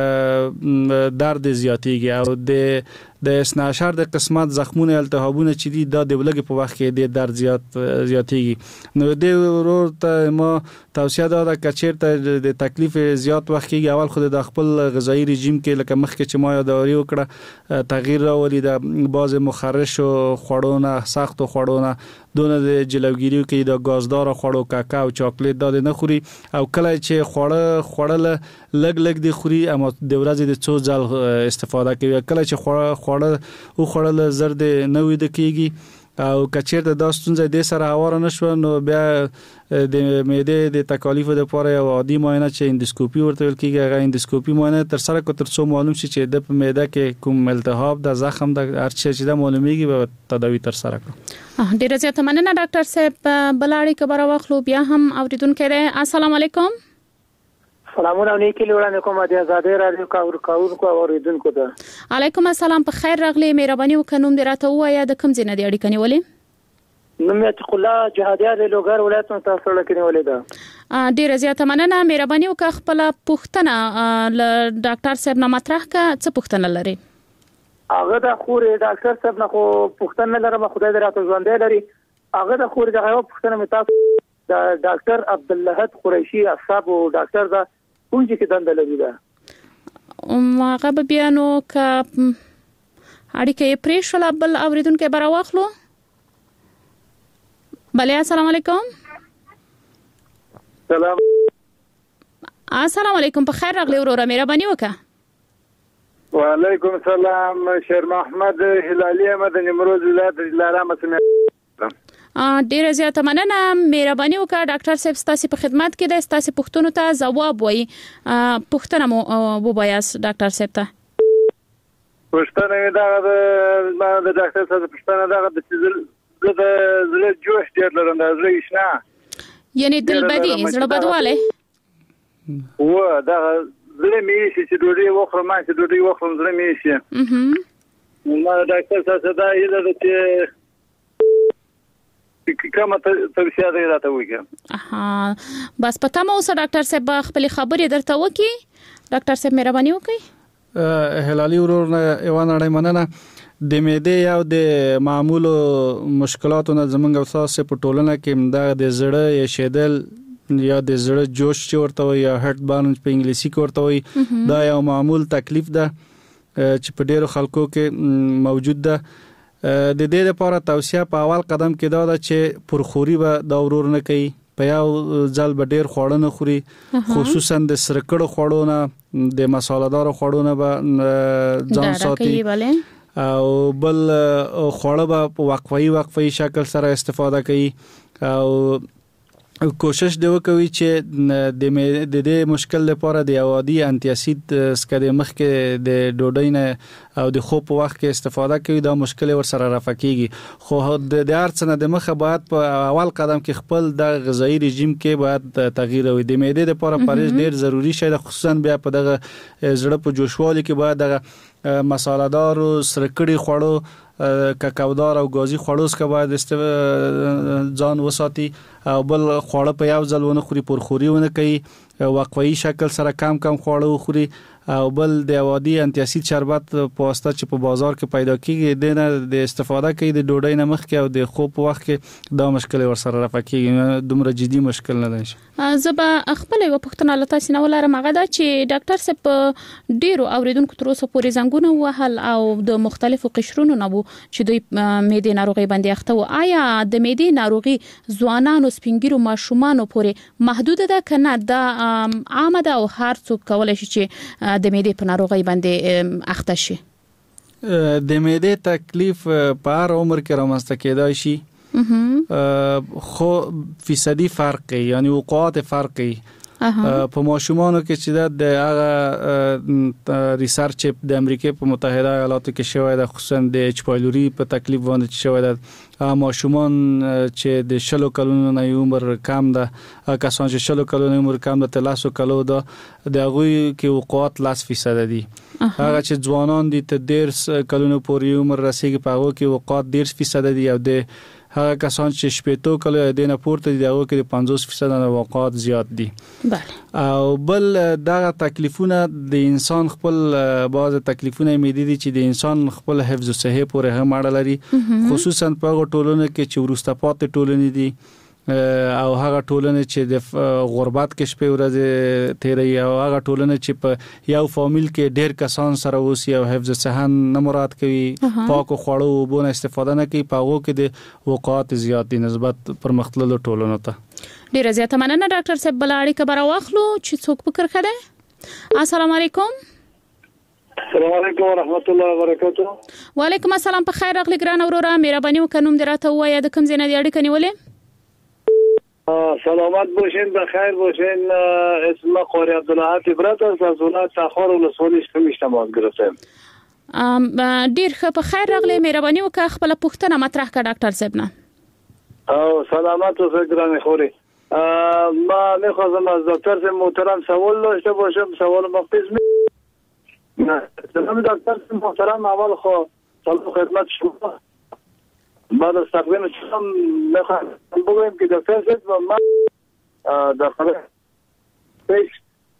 درد زیاتیږي او د 12 د قسمت زخمونه التهابونه چې دي د ولګي په وخت کې د درد زیاتیږي نو د ورور ته ما توصیه ده کچیرته د تکلیف زیات وخت کې اول خود د خپل غذایی رژیم کې لکه مخکې چې ما یادوري وکړه تغییر راولي د باز مخرش او خوړونه سخت خوړونه دونه د جلوګیری کې د غازدار خوړو کاکاو چاکلیټ د نه خوري او کله چې خوړل لګ دی خوري اما د ورځې د څو ځل استفاده کوي کله چې خوړل زرد نه وي د کیږي او کچیرته د ستونزې د سره هوار نه شو نو بیا د معده د تکالیفو لپاره یو عادي معاینه چې اندوسکوپي ورته ویل کیږي هغه اندوسکوپي معاینه تر سره کو تر څو معلوم شي چې د معده کې کوم التهاب د زخم د هر څه چې د معلومیږي به تداوی تر سره کو ډیره زیاته مننه ډاکټر صاحب بلاړی کبره واخلو بیا هم اوریدونکو السلام علیکم سلامونه نیکی لوړانه کوم د آزادۍ رادیو کاورونکو او اوریدونکو ته علیکم السلام په خیر راغلی مهرباني وکړم دراته وایا د کوم ځای نه دی اړیکه نیولې نوم یې الله جهادیه د لوګر ولایت ته تاسو سره کېنولې ده ډیره زیاته مننه مهرباني وکړه خپل پوښتنه ل ډاکټر صاحب نه مطرح کا څه پوښتنه لري هغه د خورې ډاکټر صاحب نه خو پوښتنه لرم خدای دې راته ژوندې لري هغه د خورې دغه پوښتنه مې تاسو د ډاکټر عبداللهد قریشي اصحاب او ډاکټر دا کومه کې دنده لري دا هغه به بیانو ک اړیکه پرې شول بل اوریدونکو بار واخلو بله السلام علیکم سلام السلام علیکم په خیر راغلی وروره مهرباني وکړه وعلیکم السلام شیر محمد هلالي احمد نیمروز ولایت دلارام سمه ډیره زیاته مننه مهرباني وکړه ډاکټر صاحب ستاسو په خدمت کې د ستاسو پوښتنو ته ځواب وایي پوښتنه مو وبایاس ډاکټر صاحب ته پوښتنه دا د ډاکټر صاحب پوښتنه دا د زړه جوش ډیر لرم د زړه شنه یعنی دلبدي زړه بدواله و دا زړه مې چې ډوډۍ وخورم چې ډوډۍ وخورم زړه مې شي ما ډاکټر صاحب دا یله چې کومه توصیه دی راته وکړه بس پته مو سره ډاکټر صاحب خپل خبرې درته وکي ډاکټر صاحب مهرباني وکړئ هلالي ورور یو نړۍ مننه د معده یا د معمولو مشکلاتو نه زمونږ اساس په ټولنه کې د زړه یا شیدل یا د زړه جوش چې ورته وي یا هارت بارن په انګلیسي کې ورته وي دا یو معمول تکلیف ده چې په ډیرو خلکو کې موجود ده د دې لپاره توصیه په اول قدم کې دا ده چې پرخوري به دا ورور نه کوي په یو ځل به ډیر خوړنه خوري خصوصا د سرکړو خوړو نه د مصالحدار خوړو نه به ځان ساتي او بل خوړه به په وقفي شکل سره استفاده کوي او کوشش دی وکوي چې د دې مشکل لپاره د عادي انټي اسید سکه د مخ کې د ډوډۍ نه او د خوب په وخت کې استفاده کوي دا مشکل ور سره رافع کیږي خو د ارڅنه د مخه باید په اول قدم کې خپل د غذایی رژیم کې باید تغییر وي د معدې لپاره پرهیز ډیر ضروری شي خصوصا بیا په دغه زړه په جوشوالي کې باید دغه مساله‌دار او سرکړی خوړو کاکاودار او غازی خوړو څخه باید ځان وساتي او بل خوړه په یو ځل ونه خوري پرخوري ونه کوي وقفي شکل سره کم خوړو خوري او بل د عادي انټي اسید شربت په واسطه چې په بازار کې پیدا کیږي د استفاده کوي د ډوډۍ نه مخکې او د خوب په وخت کې دا مشکل ور سره رافع کیږي دومره جدي مشکل نه دی زبا خپل یو پښتنه لته سينه ولرم هغه دا چې ډاکټر صاحب ډیرو اوریدونکو تر اوسه پورې زنګونه وهل او د مختلفو قشرونو نه وو چې دوی معدې ناروغي باندې اخته و آیا د معدې ناروغي ځوانانو سپینګیرو ماشومانو پورې محدود ده کنه دا عامه ده او هر څوک کولای شي چې د معدې په ناروغي باندې اخته شي د معدې تکلیف په هر عمر کې رامنځته کېدای شي خو فیصدي فرق یعنی وقوعات فرقي په ماشومانو کې چې د هغه ریسرچ د امریکا په متحده ایالاتو کې شوی د خصوصا د اچ پایلوري په تکلیف باندې شوی د ماشومان چې د 60 کلونو نه عمر کم ده کسان چې 60 کلونو عمر کم ده 30 کلو ده د هغه کې وقوعات 10% دي هغه چې ځوانان دي ته 10 کلونو پورې عمر رسیدي په هغه کې وقوعات 10% دي او د هغه کسان چې شپېتو کلو دینه پورته دي هغه کې 50% د وقوعات زیات دي بله او بل دغه تکلیفونه د انسان خپل بعض تکلیفونه معدې دي چې د انسان خپل حفظ او صحت پورې هم اړه لري خصوصا په ټولنه کې چې ورسته پاتې ټولنې دي او هغه ټولنه چې د غربت کې شپه ورځ تیري او هغه ټولنه چې په یو فامیل کې ډېر کسان سره اوسي او حفظ صحت نه مراد کوي پاکو خوړو او بونه استفاده نه کوي په هغه کې د وقایت زیات دي نسبت پرمختللو ټولنو ته ډېر زیات مننه ډاکټر صاحب بلاړي کبر واخلو چې څوک فکر کړي السلام علیکم السلام علیکم ورحمت الله وبرکاته وعلیکم السلام په خیر راغلی ګران اورورا مهرباني وکړم دراته وایا د کوم زینه دی اړیکه نیولې سلامت باشین بخیر باشین اسم قاری عبدالله عبرت از ولایت تخار ولسوالی اجتماع گرفتم ډیر ښه په خیر راغلی مهرباني وکړه خپل پوښتنه مطرح کړه ډاکټر صاحب نه او سلامت و فکران خوری ما میخواستم از دکتر صاحب محترم سوال داشته باشم سوال مختص جناب دکتر صاحب محترم اول سلام خدمت شما بعد از تقدیم شما میخوایم بگویم که دکتر صاحب ما در خبر پیش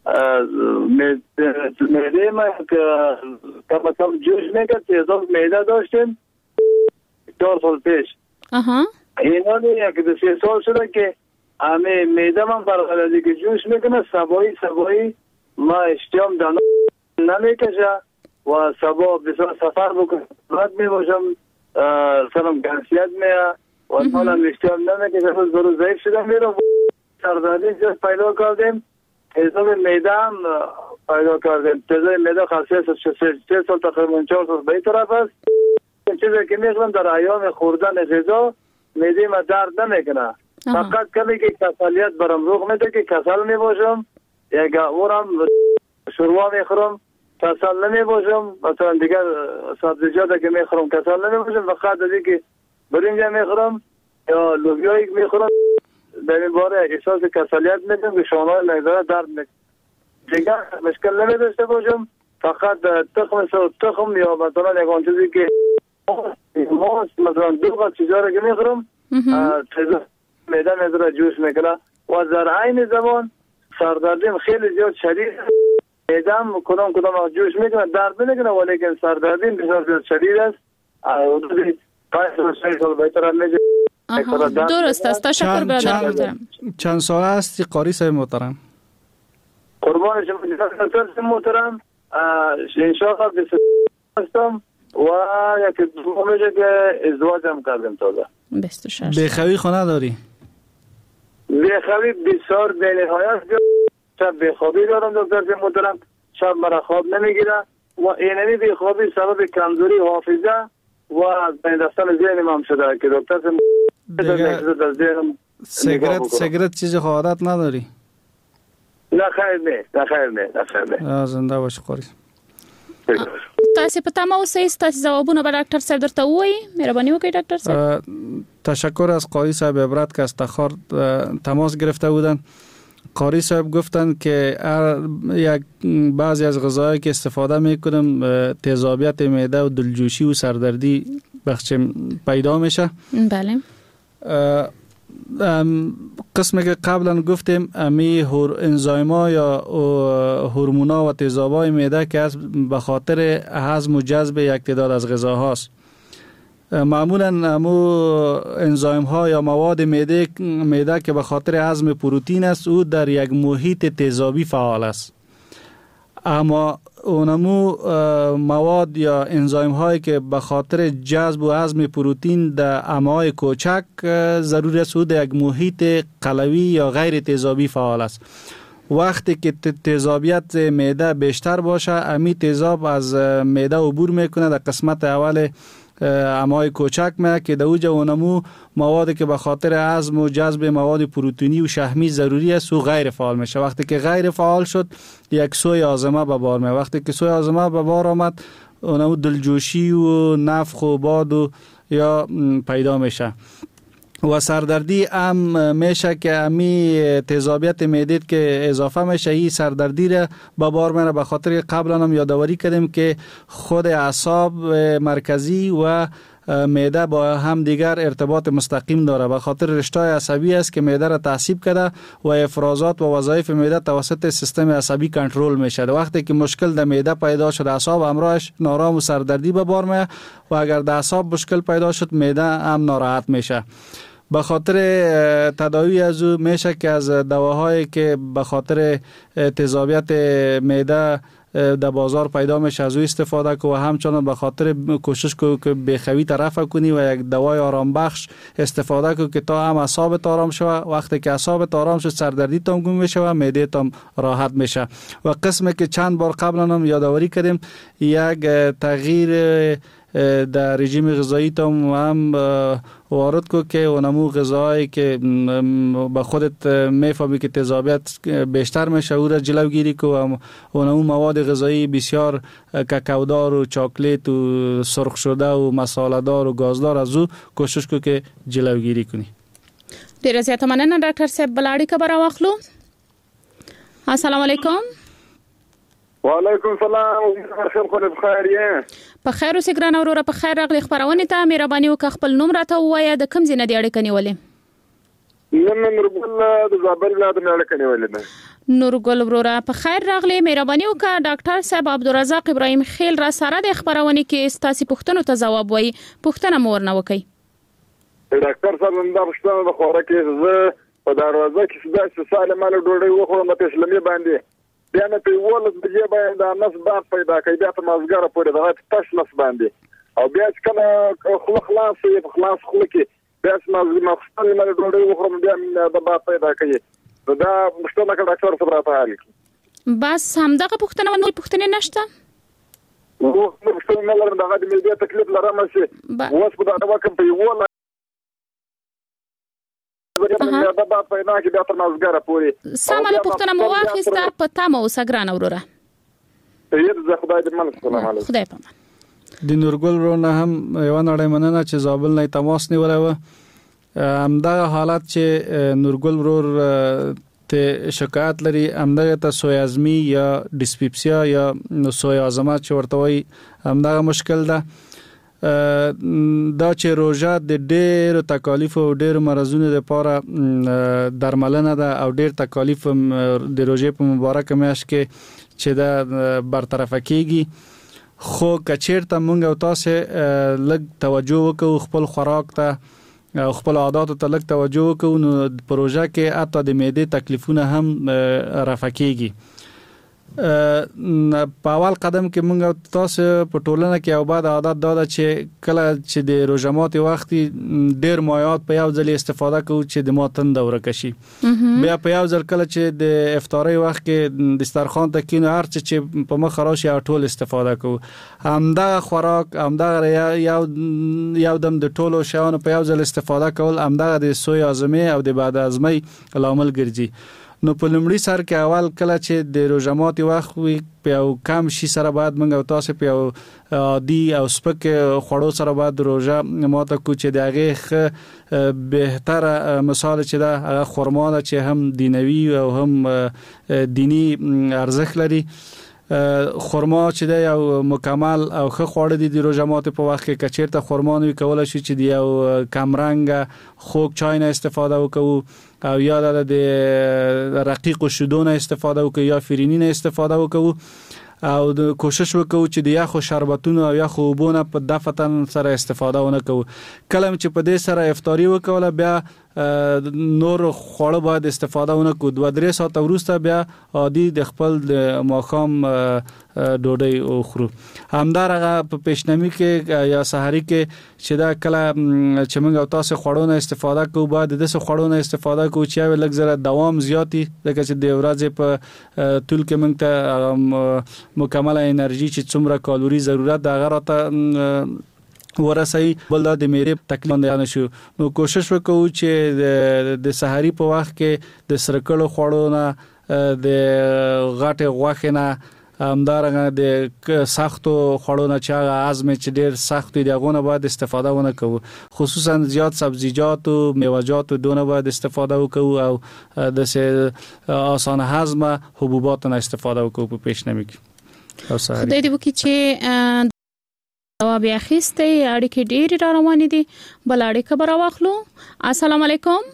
معده ما که مثلا جوش میکرد تیزاب معده داشتیم 4 سال پیش اینا نیه که 3 سال شده که همه معده من برغلازی که جوش میکنه سبایی ما اشتیام دانا نمیکشه و سبا بسیار سفر بکنم رد میباشم سرم گنسیت میه و حالا اشتیام نمیکشه روز برو ضعیف شدم میرم سردردی جز پیدا کردیم تیزاب معده هم پیدا کردیم تیزاب معده خاصیت 3 سال تقریبا 4 سال به این طرف است چیزی که میخوام در ایام خوردن غذا معده ما درد نمیکنه فقط کمی که کسالیت برام رخ میده که کسل میباشم یک اورم شوروا میخورم کسل نمیباشم مثلا دیگر سبزیجات که میخورم کسل نمیباشم فقط دیگه که برنج میخورم یا لوبیا میخورم در این باره احساس کسالیت میکنم که شانه‌های مقدار درد میکنه دیگر مشکل نمیداشته باشم فقط تخم یا مثلا یک چیزی که مثلا 2 قطعه چیزا رو که میخورم معده مقدار جوش میکنه و در عین زمان سردردیم خیلی زیاد شدید معده‌ام کدام جوش میکنه درد نمیکنه ولیکن سردردیم بسیار زیاد شدید است حدود 5 سال بهتر میشه درست است تشکر برادر محترم چند سال است قاری صاحب محترم قربان شما دکتر محترم ان شاء الله هستم و یک میشه که ازدواجم کردم تازه بخوی خونه داری بخوی بسیار بینهایت شب بخوابی دارم دکتر محترم شب مرا خواب نمیگیره و اینمی بخوابی سبب کمزوری حافظه و بندستان ذهنم هم شده که دکتر سیگرت چیز عادت نداری؟ نه خیر نه زنده باش قاری تاسو په تمه اوسئ تاسو جوابونه به ډاکټر صاحب درته وایي مهرباني وکړئ ډاکټر صاحب. تشکر از قاری صاحب عبرت که از تخار تماس گرفته بودن. قاری صاحب گفتن که یک بعضی از غذاهایی که استفاده میکنم تیزابیت معده و دلجوشی و سردردی بخش پیدا میشه. بله. قسمی که قبلا گفتیم امی انزایما یا هورمونا و تیزابای معده که از به خاطر هضم و جذب یک تعداد از غذاهاست. معمولا امو انزایم ها یا مواد معده که به خاطر هضم پروتئین است او در یک محیط تیزابی فعال است. اما اونمو مواد یا انزایم هایی که به خاطر جذب و هضم پروتئین در امعای کوچک ضروری است او در یک محیط قلوی یا غیر تیزابی فعال است. وقتی که تیزابیت معده بیشتر باشه امی تیزاب از معده عبور میکنه در قسمت اول امعای کوچک میاد که در اوج اونمو موادی که به خاطر هضم و جذب مواد پروتئینی و شحمی ضروری است او غیر فعال میشه. وقتی که غیر فعال شد یک سوی هاضمه به بار میاد. وقتی که سوی هاضمه به بار آمد اونمو دلجوشی و نفخ و باد و یا پیدا میشه. و سردردی هم میشه که امی تیزابیت معده که اضافه میشه این سردردی را به بار میاره. به خاطر قبلا هم یادآوری کردیم که خود اعصاب مرکزی و معده با هم دیگر ارتباط مستقیم داره. به خاطر رشته عصبی است که معده را تعصیب کرده و افرازات و وظایف معده توسط سیستم عصبی کنترل میشه. وقتی که مشکل در معده پیدا شد اعصاب همراهش نارام و سردردی به بار میاره و اگر در اعصاب مشکل پیدا شد معده هم ناراحت میشه. به خاطر تداوی از او میشه که از دواهایی که به خاطر تیزابیت معده در بازار پیدا میشه از او استفاده کو و همچنان به خاطر کوشش کو که بخوی طرف کنی و یک دوای آرام بخش استفاده کو که تا هم اعصابت آرام شوه. وقتی که اعصابت آرام شد سردردی تام گم میشه و معده تام راحت میشه. و قسمی که چند بار قبلا هم یادآوری کردیم یک تغییر در رژیم غذایی تام هم وارد کو که اونمو غذایی که به خودت میفهمی که تیزابیت بیشتر میشه او را جلوگیری کو و اونمو مواد غذایی بسیار کاکائودار و چاکلیت و سرخ شده و مصالحه دار و گازدار از او کوشش کو که جلوگیری کنی. ډیره زیاته مننه ډاکټر صاحب بلاړی خبر واخلو. السلام علیکم. وعلیکم السلام. خیر خو بخیر یې. په خیر اوسې ګران اوروره په خیر راغلی خبرونه ته مهرباني وکړه خپل نوم راته ووایه د کوم ځای نه دی اړیکه نیولې؟ نورګل د زابل نه د اړیکه نیولې ده. نورګل وروره په خیر راغلی مهرباني وکړه ډاکټر صاحب عبدالرزاق ابراهیم خیل را سره د خبرونه کې ستاسو پوښتنو ته جواب وایي پوښتنه مور نه وکړي. ډاکټر صاحب دا پوښتنه د خوراک کې زه په دروازه کې سده سالمه ډوډۍ وخورم په اسلامي باندې بیا نه په ولس بجې باندې نس باد پیدا کوي بیا ته مازګره پورې دغه تش نس باندې او بیا کله خلاص یې خلاص خو کې بیا مخصوصا نه ډوډۍ وخورم بیا د باد پیدا کوي. دا مشته نه ډاکټر صاحب راته حل کی بس همدغه پوښتنه نو پوښتنه نشته. نو پوښتنه نه لرم دغه د ملي تکلیف لرم چې اوس په دغه وخت په یو سامه پوښتنه مو واخیسته په تمه اوسه ګران اوروره. خدای دې مننه. السلام علیکم. خدای پامان. د نورګل ورونه هم یو نړۍ مننه چې زابل نه تماس نیولای و. همدغه حالت چې نورګل ورور ته شکایت لري همدغه ته سویازمی یا ډیسپیپسیا یا سویازما چې ورته وایي همدغه مشکل ده. دا چې روژه د ډېر تکالیف او ډېر مرزونو لپاره درملنه ده او ډېر تکالیف د روژې په مبارک میاشت کې چې دا برطرف کیږي خو کچیرته مونږ او تاسو لږ توجه وکړو خپل خوراک ته او خپل عادت ته لږ توجه وکړو نو پروژه کې حتی د معدې تکلیفونه هم رفع کیږي. په اول قدم کې مونږ تاسو په ټولنه کې او بعد عادت دا چې کله چې د روژه ماتي وخت ډیر مایات په یو ځل استفاده کوو چې د ماتن دوره کشي بیا په یو ځل کله چې د افطاری وخت کې دسترخوان ته کینو هر چې په مخ راشي ټول استفاده کوو همدا خوراک همدا یو دم د ټولو شیانو په یو ځل استفاده کول همدا د سوی ازمه او د بعد ازمه لامل ګرځي. نو په لومړي سر کې اول کله چې د روژه ماتي وخت وي په کم شي سره بعد موږ او تاسو په عادي او سپک خوړو سره بعد روژه ماته کو چې دغه بهتره مثال چې دا خرما ده چې هم دینوي او هم دینی ارزښت لري. خرما چې دا یو مکمل او ښه خواړه دي د روژه ماتي په وخت کې کچیرته خرما نوي کولای شي چې د یو کمرنګ خوږ چای نه استفاده وکړو او یا د رقیق شیدو نه استفاده وکړو یا فرینی نه استفاده وکړو او د کوشش وکړو چې د یخو شربتونو او یخو اوبو نه په دفتن سره استفاده ونه کوو. کله چې په دې سره افطاری وکوله بیا نور خوړه باید استفاده ونه کو. 2-3 ساعت وروسته بیا عادي د خپل د ماښام ډوډۍ خورو. همدارغه په پیشنمی کې یا سحری کې چې دا کله چې موږ او تاسو خوړو نه استفاده کوو باید د څه خوړو نه استفاده کوو چې لږ زره دوام زیاتی لکه چې د ورځې په طول کې موږ ته مکمل انرژي چې څومره کالوري ضرورت د هغه راته ورسي بل د میرې تکلیف نه شو. نو کوشش وکړو چې د سحری په وخت کې د سرکړو خوړو نه د غټه غوښه نه همدارنګه د سختو خوړو نه چې عزم چې ډیر سخت دي دغه نه باید استفاده ونه کوو. خصوصا زیات سبزیجات او میوه‌جات دونه باید استفاده وکړو او د آسان هضم حبوبات نه استفاده وکړو په پیشنمی کې. او سحری خدای دې وکړي چې جواب اخیسته اړیکې ډېری را روانې دي. بل اړیکه به راواخلو. السلام علیکم.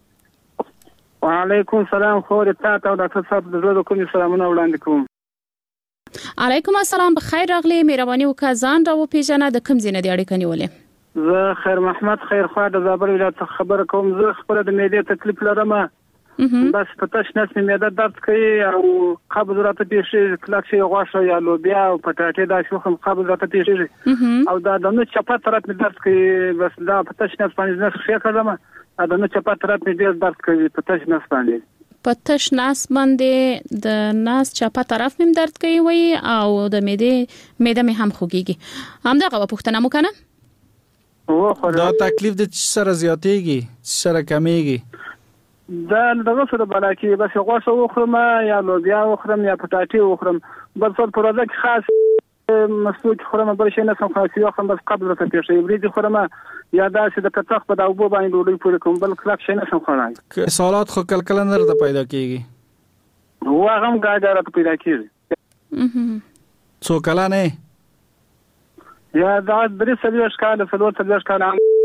وعلیکم السلام. خو دې تاسو او ډاکټر صاحب د زړه کوم سلامونه وړاندې کوم. علیکم السلام. بخیر راغلی. مهرباني وکړه ځان را وپیژنه. د کوم ځای نه دی اړیکه نیولې؟ زه خیر محمد خیر خوا د زابل ولایت خبر کوم. زه خپل د معدې تکلیف لرم. بس په تاسو نه معده درد کوي او قبض راته پیښي کلک شي غوښه یا لوبیا او پټاټې دا شوخم قبض راته پیښي او دا د نو چپه طرف می درد کوي. بس دا په تاسو نه باندې نه ښه کړم. دا نو چپه طرف می ډیر درد کوي په تاسو نه باندې. پتش ناس باندې د ناس چپه طرف مم درد کوي وي او د معده مې هم خوږيږي. همدغه پوښتنه مو کنه. دا تکلیف د سره زیاتېږي سره کمیږي؟ دا دغه سره بلاکی بس غوښه وخورم یا لوبیا وخورم یا پټاټې وخورم. بس په ورځ کې خاص مسلوق خورم بل شي نه سم خاصي وخورم. بس قبل راته پیښې وریدي خورم یا دا چې د کتاخ په داوبو باندې ډوډۍ پورې کوم بل کلک شي نه سم خورم. سوالات خو کله نه راته پیدا کیږي. واغم ګاډه راته پیدا کیږي. څو کله نه یا دا درې سلیوش کال فلور سلیوش کال.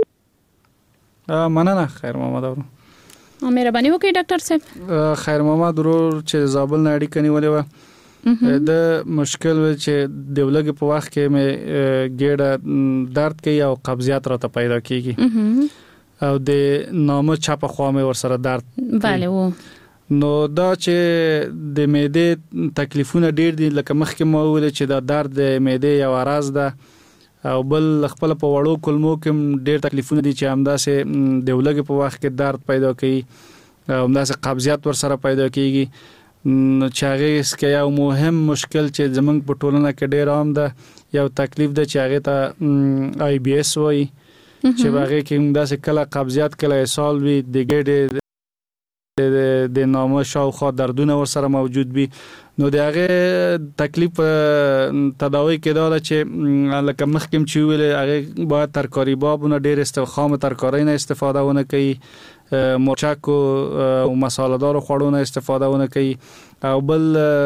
مننه خیر محمد اورو. مهرباني وکړئ ډاکټر صاحب. خیر محمد ورور چې زابل نه اړیکه نیولې و د مشکل چې د ولګ په وخت کې مې ګډه درد کوي او قبضیت راته پیدا کیږي او د نامه چپه خوا مې ورسره درد. bale وو. نو دا چې د معدې تکلیفونه ډیر دي لکه مخکې مو ویل چې دا درد د معدې یو راز ده او بل خپل په وړو کلمو کې ډېر تکلیفونه دي چې همداسې د ولګ په وخت کې درد پیدا کوي او همداسې قبضیت ور سره پیدا کیږي. چې هغه اسکه یو مهم مشکل چې زمونږ په ټولنه کې ډېر عام ده یو تکلیف ده چې هغه ته IBS وایي چې هغه کې همداسې کله قبضیت کله اسهال وي د ګډې د نامه شاوخوا دردونه ور سره موجود وي. نو د هغه تکلیف تداوی کېدل چې لکه مخکې چې ویل هغه باید ترکاری بابونه ډېر استخدام ترکاری نه استفاده ونه کوي. مرچک او مصالحه دار خوړو نه استفاده ونه کوي او بل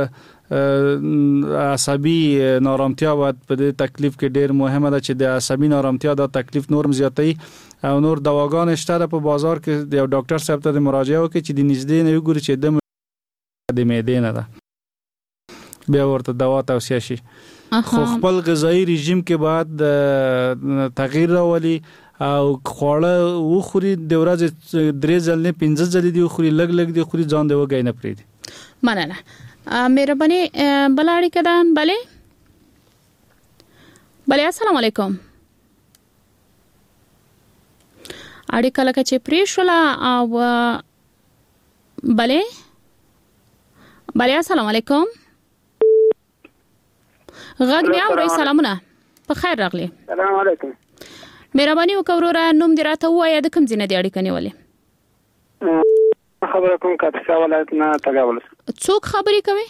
عصبي نارامتیا باید په دې تکلیف کې ډېر مهمه ده چې د عصبي نارامتیا دا تکلیف نورم زیاتوي او نور دواګان شته په بازار کې د ډاکټر صاحب ته مراجعه وکړي چې د نږدې نه وګوري چې د معدې نه ده بیا ورته دوا توصیه شي. خو خپل غذایی رژیم کې باید تغییر راولي او خواړه وخوري د ورځې 3 ځل نه 15 ځل دی وخوري لګ دی خوري ځان دی وګای نه پریدي. مننه. مهرباني بلاړی کدان bale السلام علیکم. اړیکه لکه چې پریښولا او bale السلام علیکم. غږ مې اوري. سلامونه په خیر راغلی. السلام علیکم. مهرباني وکړه وروره نوم دې راته ووایه د کوم ځای نه دی اړیکه نیولې؟ خبره کوم کاپیسا ولایت نه تګاول. څوک خبرې کوي؟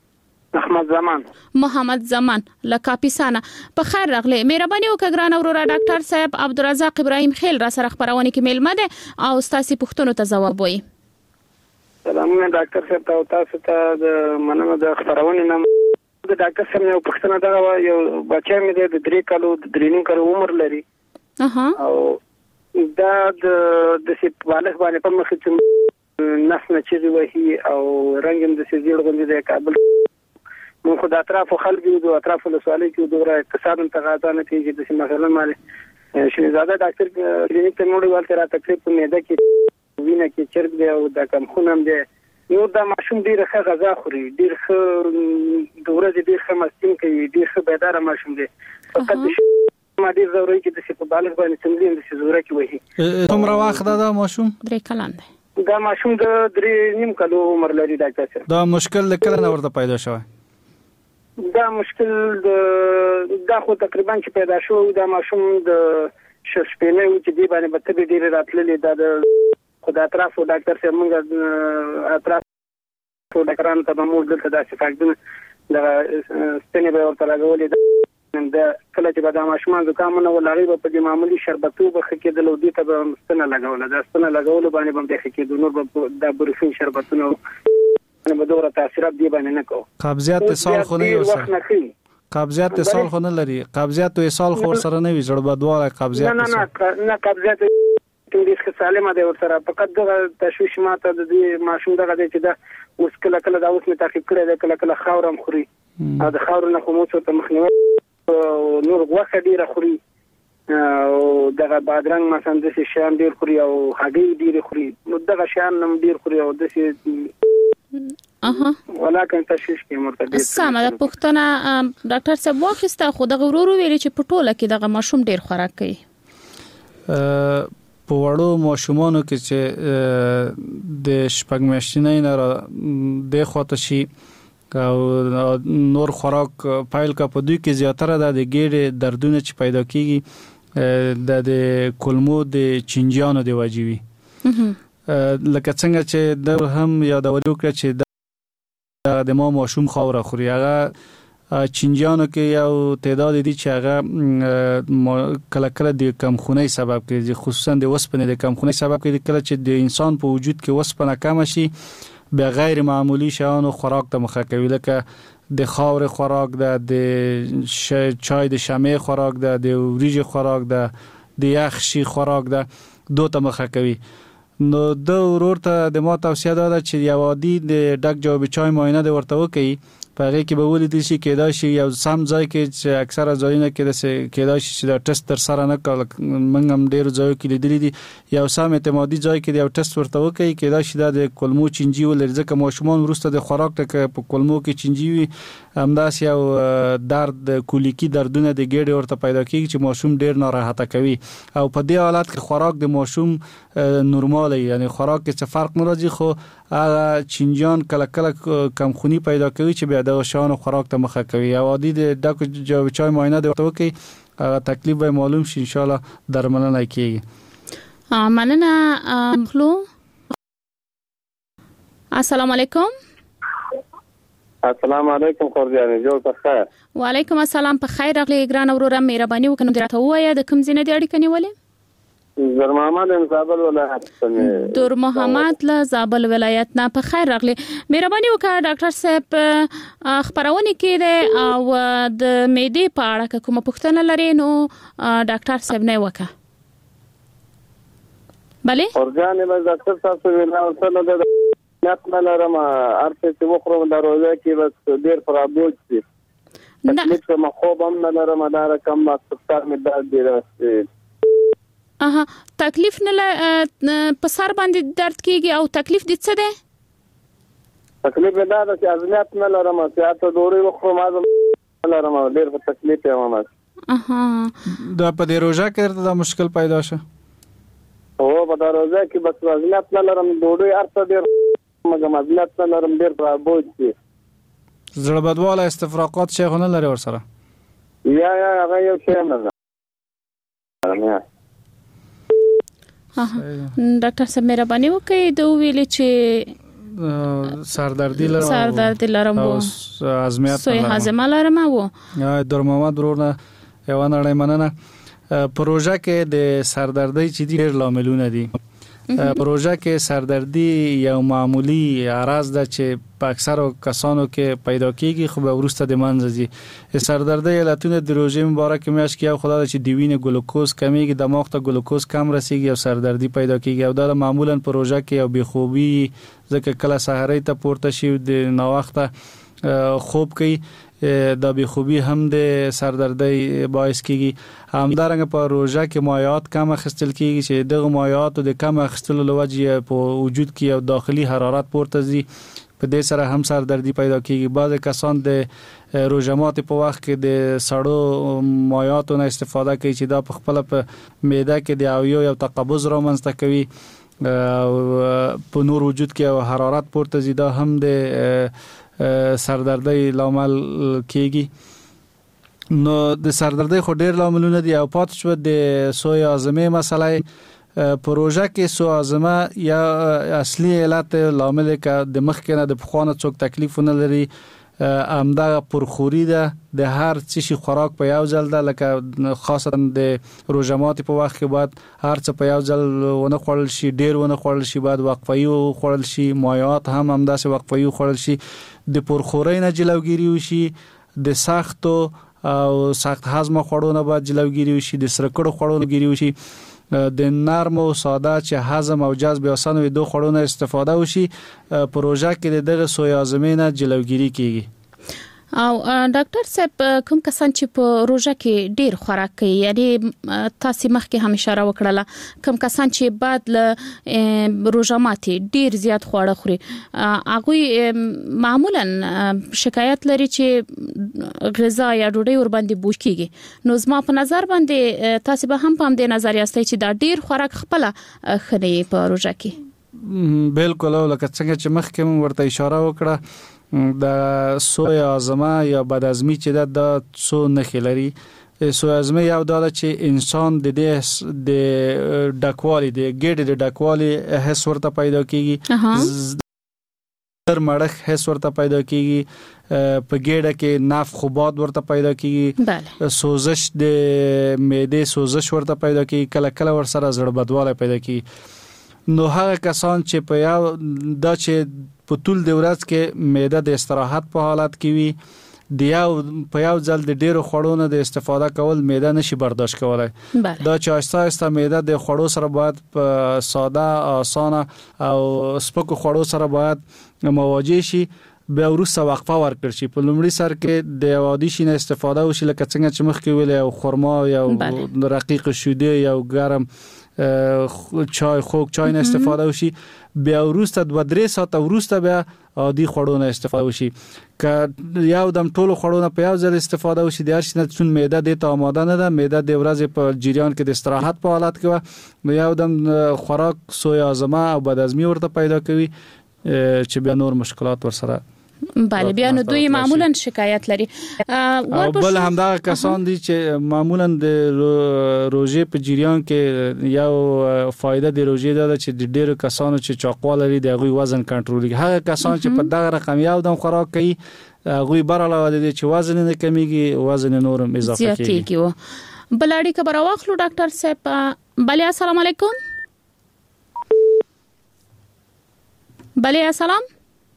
محمد زمان له کاپیسا. په خیر راغلی. مهرباني وکړه ګران اورورا ډاکټر صاحب عبدالرزاق ابراهیم خیل را سره خبرونه کې میلمه ده او تاسو پوښتنو ته ځواب وایي. سلامونه ډاکټر صاحب تاسو ته د مننه د خبرونه نه د ډاکټر صاحب یو پښتنه دا یو بچی مې د 3 کالو د 3 کالو عمر لري. او دا د بالغ باندې په مخ کې نس نه چي وهي او رنگ هم د سیزیر غوندي د کابل مون خو د اطراف خلک یو د اطراف له سوالي کې دوره اقتصاد انتقادا نتیجه د مثلا مال شنیزاده ډاکټر کلینیک ته موږ ورته را تکلیف په میده کې وینه کې چرګ دی او د کم خونم دی. یو دا ماشوم ډیر ښه غذا خوري، ډیر ښه د ورځې ډیر ښه مستین کوي، ډیر ښه بیدار ماشوم دی. فقط ما ډیر ضروري کې د څه په بالغ باندې څنګه د څه ضرورت کې وایي. څومره وخت دا ماشوم؟ 3 کلن دی. دا ماشوم د 3.5 کالو عمر لري ډاکټر صاحب. دا مشکل کله نه ورته پیدا شوی؟ دا مشکل دا خو تقریبا چې پیدا شو دا ماشوم د شپېنه و چې دی باندې به تبي ډیر راتللی دا د خدای اطراف او ډاکټر صاحب موږ اطراف او ډاکټرانو ته موږ دلته دا څه د ستنې به ورته راغولې د کله چې به دا ماشومان زکامونه ولاري په دې معمولی شربتو به خکېدل او دې ته به ستنه لګول دا ستنه لګول باندې به د خکېدو نور به د بورفین شربتونو باندې دوره تاثیرات دی باندې نه کو. قبضیت سال خو نه یو قبضیت سال خو نه لري. قبضیت سال خو سره نه وي جوړ بدواله قبضیت نه قبضیت دې سالمه دی ورسره فقط د تشویش ماته د دې ماشوم دغه دی چې دا اوس کله کله دا اوس می تعقیب کړی دی کله کله خاورم خوري او د خاور نه کوم څه ته مخنیوي نور غوښه ډیره خوري او دغه بادرنګ مثلا د شیان ډیر خوري او هګۍ ډیر خوري نو دغه شیان هم ډیر خوري او د ولکه تشویش کې مرتبط سمه ده. پښتنه ډاکټر صاحب واخسته خو د غرورو ویلي چې په ټوله کې دغه ماشوم ډیر خوراک کوي. په وړو ماشومانو کې چې د شپږ میاشتنۍ نه د خواته شي او نور خوراک پایل کا په دوی کې زیاتره د ګېډې دردونه چې پیدا کیږي د کولمو د چینجیانو د واجبي لکه څنګه چې د هم یادولو کړ چې د ما ماشوم خاور خوري هغه چینجیانو کې یو تعداد دي چې هغه کله کله د کمخونۍ سبب کوي خصوصا د وسپنې د کمخونۍ سبب کوي کله چې د انسان په وجود کې وسپنه کم شي به غیر معمولی شیانو خوراک ته مخه کوي لکه د خاور خوراک ده د چای د شمع خوراک ده د وریجې خوراک ده د یخ شي خوراک ده دوه ته مخه کوي. نو د ورور ته د ما توصیه ده چې یو عادي د ډک جواب چای معاینه د ورته وکړي په هغه کې به ولیدل شي کېدای شي یو سم ځای کې چې اکثره ځایونه کې د کېدای شي چې دا ټیسټ تر سره نه کول موږ هم ډیر ځایو کې لیدلې دي یو سم اعتمادي ځای کې یو ټیسټ ورته وکړي کېدای شي د کولمو چینجی ولري ځکه ماشومان وروسته د خوراک ته په کولمو کې چینجی وي همداس یو درد کولیکی دردونه د ګېډې ورته پیدا کیږي چې ماشوم ډیر ناراحته کوي او په دې حالت کې خوراک د ماشوم نورمال یعنی خوراک کې څه فرق نه راځي خو هغه چینجیان کله کله کمخونی پیدا کوي چې بیا د شانو خوراک ته مخه کوي او عادي د ډک جواب چای معاینه د ورته کوي تکلیف به معلوم شي ان شاء الله درملنه کیږي. مننه خلو. السلام علیکم. السلام علیکم خورجانې جوړ په خیر. وعلیکم السلام په خیر راغلی ګران اورور مهرباني وکړه درته وایا د کوم ځای نه دی اړیکه نیولې؟ در محمد زابل ولایت در محمد له زابل ولایت نه په خیر راغلی. مهرباني وکړه ډاکټر صاحب خبرونه کې ده او د معدې په اړه کومه پوښتنه لري نو ډاکټر صاحب نه وکړه. بله اورجانې بس ډاکټر صاحب څه وینا ورسره ده نه لرم ارته چې وخورم د روزه کې بس ډیر پرابوج دي تکلیف ما خوب هم نه لرم دا رقم ما سکتار مې درد دی راځي تکلیف نه په سر باندې درد کیږي او تکلیف دې څه ده؟ تکلیف دا ده چې ازمیات نه لرم چې تاسو ډوري وخورم نه لرم ډیر په تکلیف یم ما دا په دې روزه کې دا مشکل پیدا شه او په دا روزه کې بس ازمیات نه لرم ډوري ارته ډیر مګم ازمیات نه لرم ډیر بوج دي زړه بدواله استفراقات شیخ نه لري ور سره یا هغه یو شی نه ډاکټر صاحب مهرباني وکړئ د ویلې چې سردردي لرم او ازمیات سوی هاضمه لرم او درمواد ورونه یو نړۍ مننه پروژه کې د سردردي چې ډېر لاملونه دي. پروژه کې سردردي یو معمولی عرض ده چې په اکثرو کسانو کې پیدا کیږي خو به ورسته د منځ ځي. سردردي علتونه د روزي مبارک میاشت کې یو خدای چې د وینې ګلوکوز کمیږي، دماغ ته ګلوکوز کم رسیږي او سردردي پیدا کیږي او دا معمولا پروژه کې یو بخوبي ځکه کله سحري ته پورته شي د ناوخته خوب کوي دا بخوبي هم د سردردي باعث کیږي. همدارنګه په روزه کې مایعات کم اخیستل کیږي چې دغه مایعات د کم اخیستلو لوجه په وجود کې یو داخلي حرارت پورته ځي، په دې سره هم سردردي پیدا کیږي. بعض کسان د روزمات په وخت کې د سړو مایعاتو نه استفاده کوي چې دا په خپل په معده کې د اویو یو تقبض رامنځته کوي په نور وجود کې حرارت پورته ځي، دا هم د سردردي لامل کیږي. نو د سردردي خو ډېر لاملونه دي او پات شو د سوی هاضمه مسله پروژه کې سوی هاضمه یا اصلي علت لامل کې د مخ کې نه د بخونه څوک تکلیف نه لري امدا پرخوري ده د هر څه خوراک په یو ځل ده، لکه خاصتا د روزمات په وخت کې بعد هر څه په یو ځل ونه خوړل شي، ډیر ونه خوړل شي، بعد وقفه‌ای خوړل شي، مایعات هم همداسې وقفه‌ای خوړل شي، د پرخوري نه جلوګیری وشي، د سخت او سخت هضم خوړو نه بعد جلوګیری وشي، د سرکړو خوړو نه جلوګیری وشي، د نرم او ساده چې هضم او جذب آسان وي دوه خوړو نه استفاده وشي. پروژه کې دغه سوی هاضمه نه جلوګیری کیږي. او ډاکټر صاحب کوم کسان چې په روزه کې ډیر خوراک کوي، یعنی تاسو مخکې هم اشاره وکړه کوم کسان چې بعد له روزه ماتي ډیر زیات خواړه خوري، هغه معمولا شکایت لري چې غذا یا ډوډۍ ور باندې بوج کیږي. نو زما په نظر باندې تاسو به هم په دې نظر یاستئ چې دا ډیر خوراک خپل خني په روزه کې. بالکل لکه څنګه چې مخکې ورته اشاره وکړه د سوی هاضمه یا بدهضمي چې د څو نښې لري. سوی هاضمه یو ډول چې انسان د دې ډکوالي د ګډې د ډکوالي حس ورته پیدا کیږي، در مړخ حس ورته پیدا کیږي، په ګډه کې نف خوبات ورته پیدا کیږي، سوزش د معده سوزش ورته پیدا کیږي، کله کله ور سره زړه بدواله پیدا کیږي. نو هغه کسان چې په یو د چې په ټول د ورځ کې معده د استراحت په حالت کې وي، د یو په یو ځل د ډیرو خوړو نه د استفاده کول معده نشي برداشت کولای. دا چې آهسته معده د خوړو سره باید په ساده اسانه او سپکو خوړو سره باید مواجه شي، به وروسته وقفه ورکړ شي. په لومړي سر کې د عادي شي نه استفاده وشي، لکه څنګه چې مخکې ویل یو خرما یو رقیق شوده یو ګرم چای خوږ چای نه استفاده وشي، بیا وروسته 2-3 ساعت وروسته بیا عادي خوړو نه استفاده وشي. که یو دم ټولو خوړو نه په یو ځل استفاده وشي د هر شي نه چون معده د ته آماده نه ده، معده د ورځې په جریان کې د استراحت په حالت کې و، یو دم خوراک سوی هاضمه او بدهضمي ورته پیدا کوي چې بیا نور مشکلات ورسره بله بیا نو دوی معمولا شکایت لري. او بل همدا کسان دي چې معمولا د روزي په جریان کې یو فائدہ د روزي ده چې د ډیرو کسانو چې چاقواله لري د غوي وزن کنټرولي، هغه کسان چې په دغه رقم یو دم خوراک کوي غوي براله دي چې وزن نه کمیږي، وزن نورم اضافه کیږي. بلاړي خبر واخلو ډاکټر صاحب. بله السلام علیکم. بله السلام.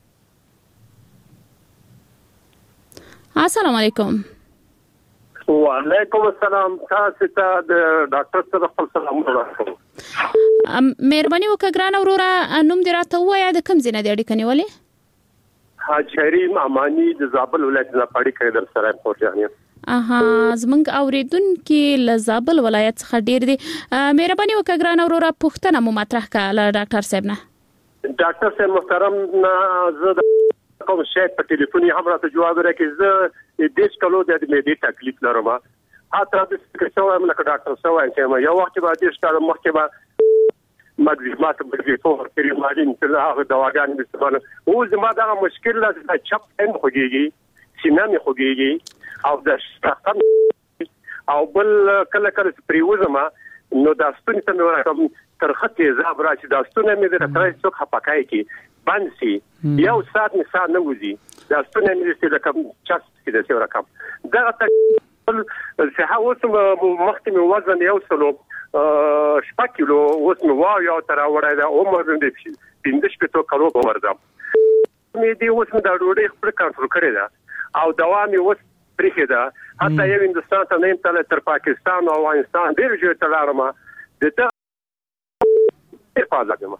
السلام علیکم. وعلیکم السلام. تاسو ته د ډاکټر سره خپل سلام ورکوم. مهرباني وکړه ګران وروره نوم دې راته ووایه، د کوم ځای نه دې اړیکه نیولې؟ حاج کریم امانی د زابل ولایت نه پړی کوي در سره پورجانیا. زمونږ اوریدونکو له زابل ولایت څخه ډیر دي. مهرباني وکړه ګران وروره پوښتنه مو مطرح کړه له ډاکټر صاحب نه. ډاکټر صاحب محترم زه کوم شی په ټلیفون هم راته جواب راکړي، زه د 10 کلو د معدې تکلیف لرم. هاته د څه وایم لکه ډاکټر څه وایم چې یو وخت به 10 کال مخکې به مګزیمات فور کریمالین ته هغه دواګان استعمال او زما دا مشکل لا چپ ان خوږيږي، سینه مې خوږيږي او د شخم او بل کله کله پریوزما نو دا ستونی ته مې ورکوم ترخه تیزاب راشي دا ستونی مې د ترای څوک خپکای کی باندې یو ساعت نه ساعت نه وځي دا ستونی مې چې د کوم چاس کې د څه رقم دا صحه اوس مخکې مې وزن یو سلو 6 کیلو اوس مې واو یو تر وړای دا عمر دې 15 کیلو ورځم مې دې اوس مې دا ډوډۍ خپل کنټرول کړی دا او دوا مې اوس پرېښې ده حتی یو هندوستان ته نه یم تللی تر پاکستان او افغانستان ډېر ژر ته لاړم د ده ډېر فعال یم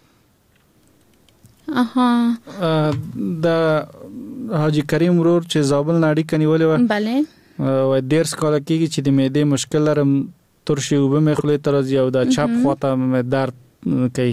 د حاجي کریم ورور چې زابل نه اړیکه نیولې وه بله و 10 کاله کېږي چې د معدې مشکل لرم ترشي اوبه مې خولې ته راځي او د چپ خواته مې درد کوي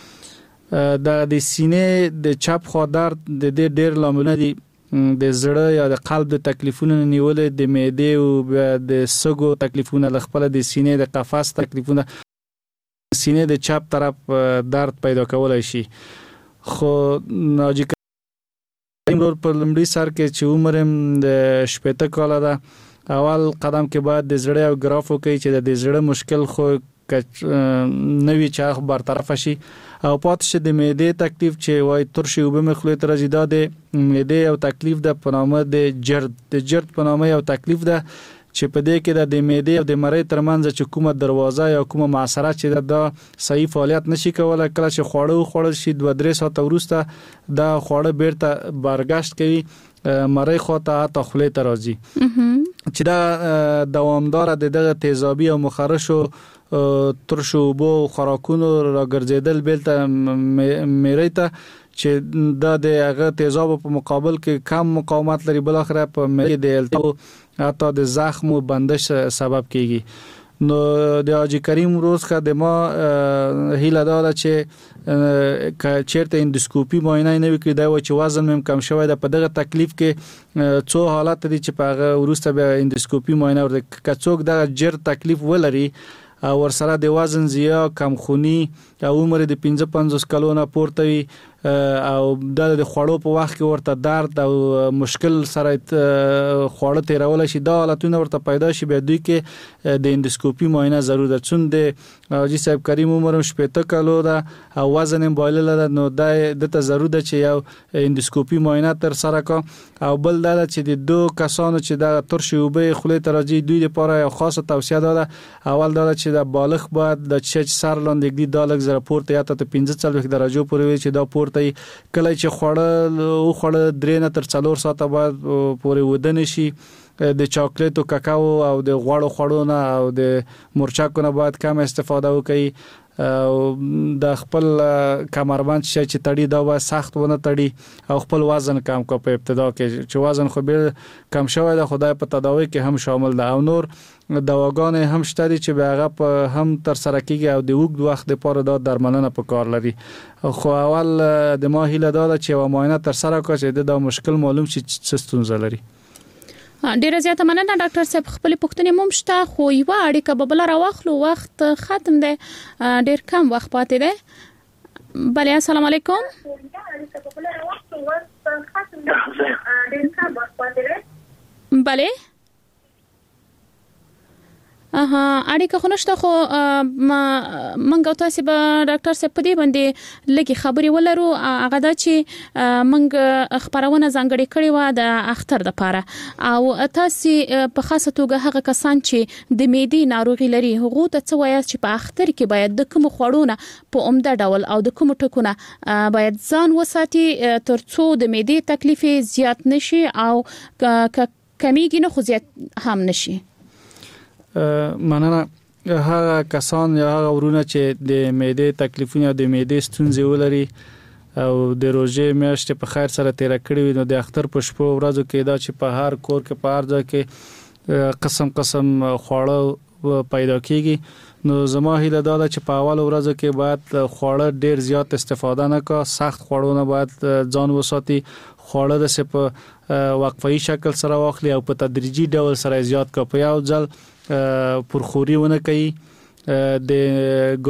د سینې د چپ خوا درد د دې ډېر لاملونه دي د زړه یا د قلب د تکلیفونو نیولې د معدې او د سږو تکلیفونه خپل د سینې د قفس تکلیفونه سینې د چپ طرف درد پیدا کولای شي خو حاجي نور په لمړي سر کې چې عمر د 18 کاله ده اول قدم کې باید د زړه او ګراف وکړي چې د زړه مشکل خو نوې چاغ برطرف شي او پاتې شه د معدې تکلیف چې وای ترشي وبه مخلوط راځي دا د معدې او تکلیف د پنامه د جرد پنامه او تکلیف ده چې په دې کې د معدې او د مری ترمنځ چې کومه دروازه یا کومه معاصره چې دا صحیح فعالیت نشي کولای کله چې خوړل شي 2-3 ساعت وروسته دا خوړه بیرته برګشت کوي مری خواته تا خولې ته راځي چې دا دوامدار دغه تیزابي او مخرشو ترشو بو خوراکونو راګرځیدل بیلته مری ته چې دا د هغه تیزاب په مقابل کې کم مقاومت لري بل اخر په معدې د التهاب حتی د زخم او بندش سبب کیږي نو د حاجي کریم روز کا د ما هیله دا چې چیرته اندوسکوپي معاینه نه وکړي دا و چې وزن مم کم شوی د په دغه تکلیف کې څو حالات دي چې په هغه ورسته به اندوسکوپي معاینه ورته کڅوک د جر تکلیف ولري او ورسره د وزن زیات کم خونی او عمر د 55 کلو نه پورته وي او د خوړو په وخت کې ورته درد او مشکل سره خوړه تیرول شي دا حالتونه ورته پیدا شي به دوی کې د اندوسکوپي معاینه ضرورت ده چون د حاجي صاحب کریم عمر 70 کلو ده او وزن بایلل ده نو د ته ضرورت ده چې یو اندوسکوپي معاینه تر سره کا او بل دا چې د دوه کسانو چې د ترشي وبې خولې ته راځي دوی لپاره یو خاصه توصیه ده اول دا چې د بالغ باید د چچ سر لاندې د دالک زره پورته یا ته 15 درجه پورې چې دا پورته کله چې خوړه 3 نه تر 4 ساعت بعد پورې ودن شي د چاکلیټ او کاکاو او د غوړو خوړو نه او د مرچکو نه باید کم استفاده وکړي او د خپل کمربند چې تړي دا به سخت ونه تړي او خپل وزن کم کو په ابتدا کې چې وزن خو به کم شوی د خدای په تداوی کې هم شامل ده او نور دواګان هم شته چې به هغه په هم تر سره کیږي او د وګړو وخت لپاره دا درملنه په کار لري خو اول د ما هیله دا چې و معاینه تر سره کوي چې دا مشکل معلوم شي چې ستونزه لري ډیره زیاته مننه ډاکټر صاحب خپل پوښتنې مم شته خو یو اړیکه به بل راوخلو وخت ختم دی ډیر کم وخت پاتې دی بله السلام علیکم بله اړیکه خو نشته خو منګ تاسو به ډاکټر صاحب په دې باندې لګي خبري ولرو هغه دا چې منګ خبرونه ځانګړي کړي و د اختر د پاره او تاسو په خاصه توګه هغه کسان چې د معدې ناروغي لري هغه ته څه وایي چې په اختر کې باید د کوم خوړونه په عمده ډول او د کوم ټکونه باید ځان وساتي ترڅو د معدې تکلیف زیات نشي او کمیږي نه خو زیات هم نشي مننه هغه کسان یا هغه ورونه چې د معدې تکلیفونه د معدې ستونزې ولري او د روزې میاشتې په خیر سره تیر کړی وي نو د اختر په شپو ورځو کې دا چې په هر کور کې په هر ځای کې قسم خواړه پیدا کیږي نو زما هیله دا ده چې په اول ورځو کې باید خواړه ډیر زیات استفاده نه کا سخت خوړونه باید ځان وساتي خوړه د سپ وقفي شکل سره واخلي او په تدریجي ډول سره زیات کا په یو ځل پرخوري ونه کوي د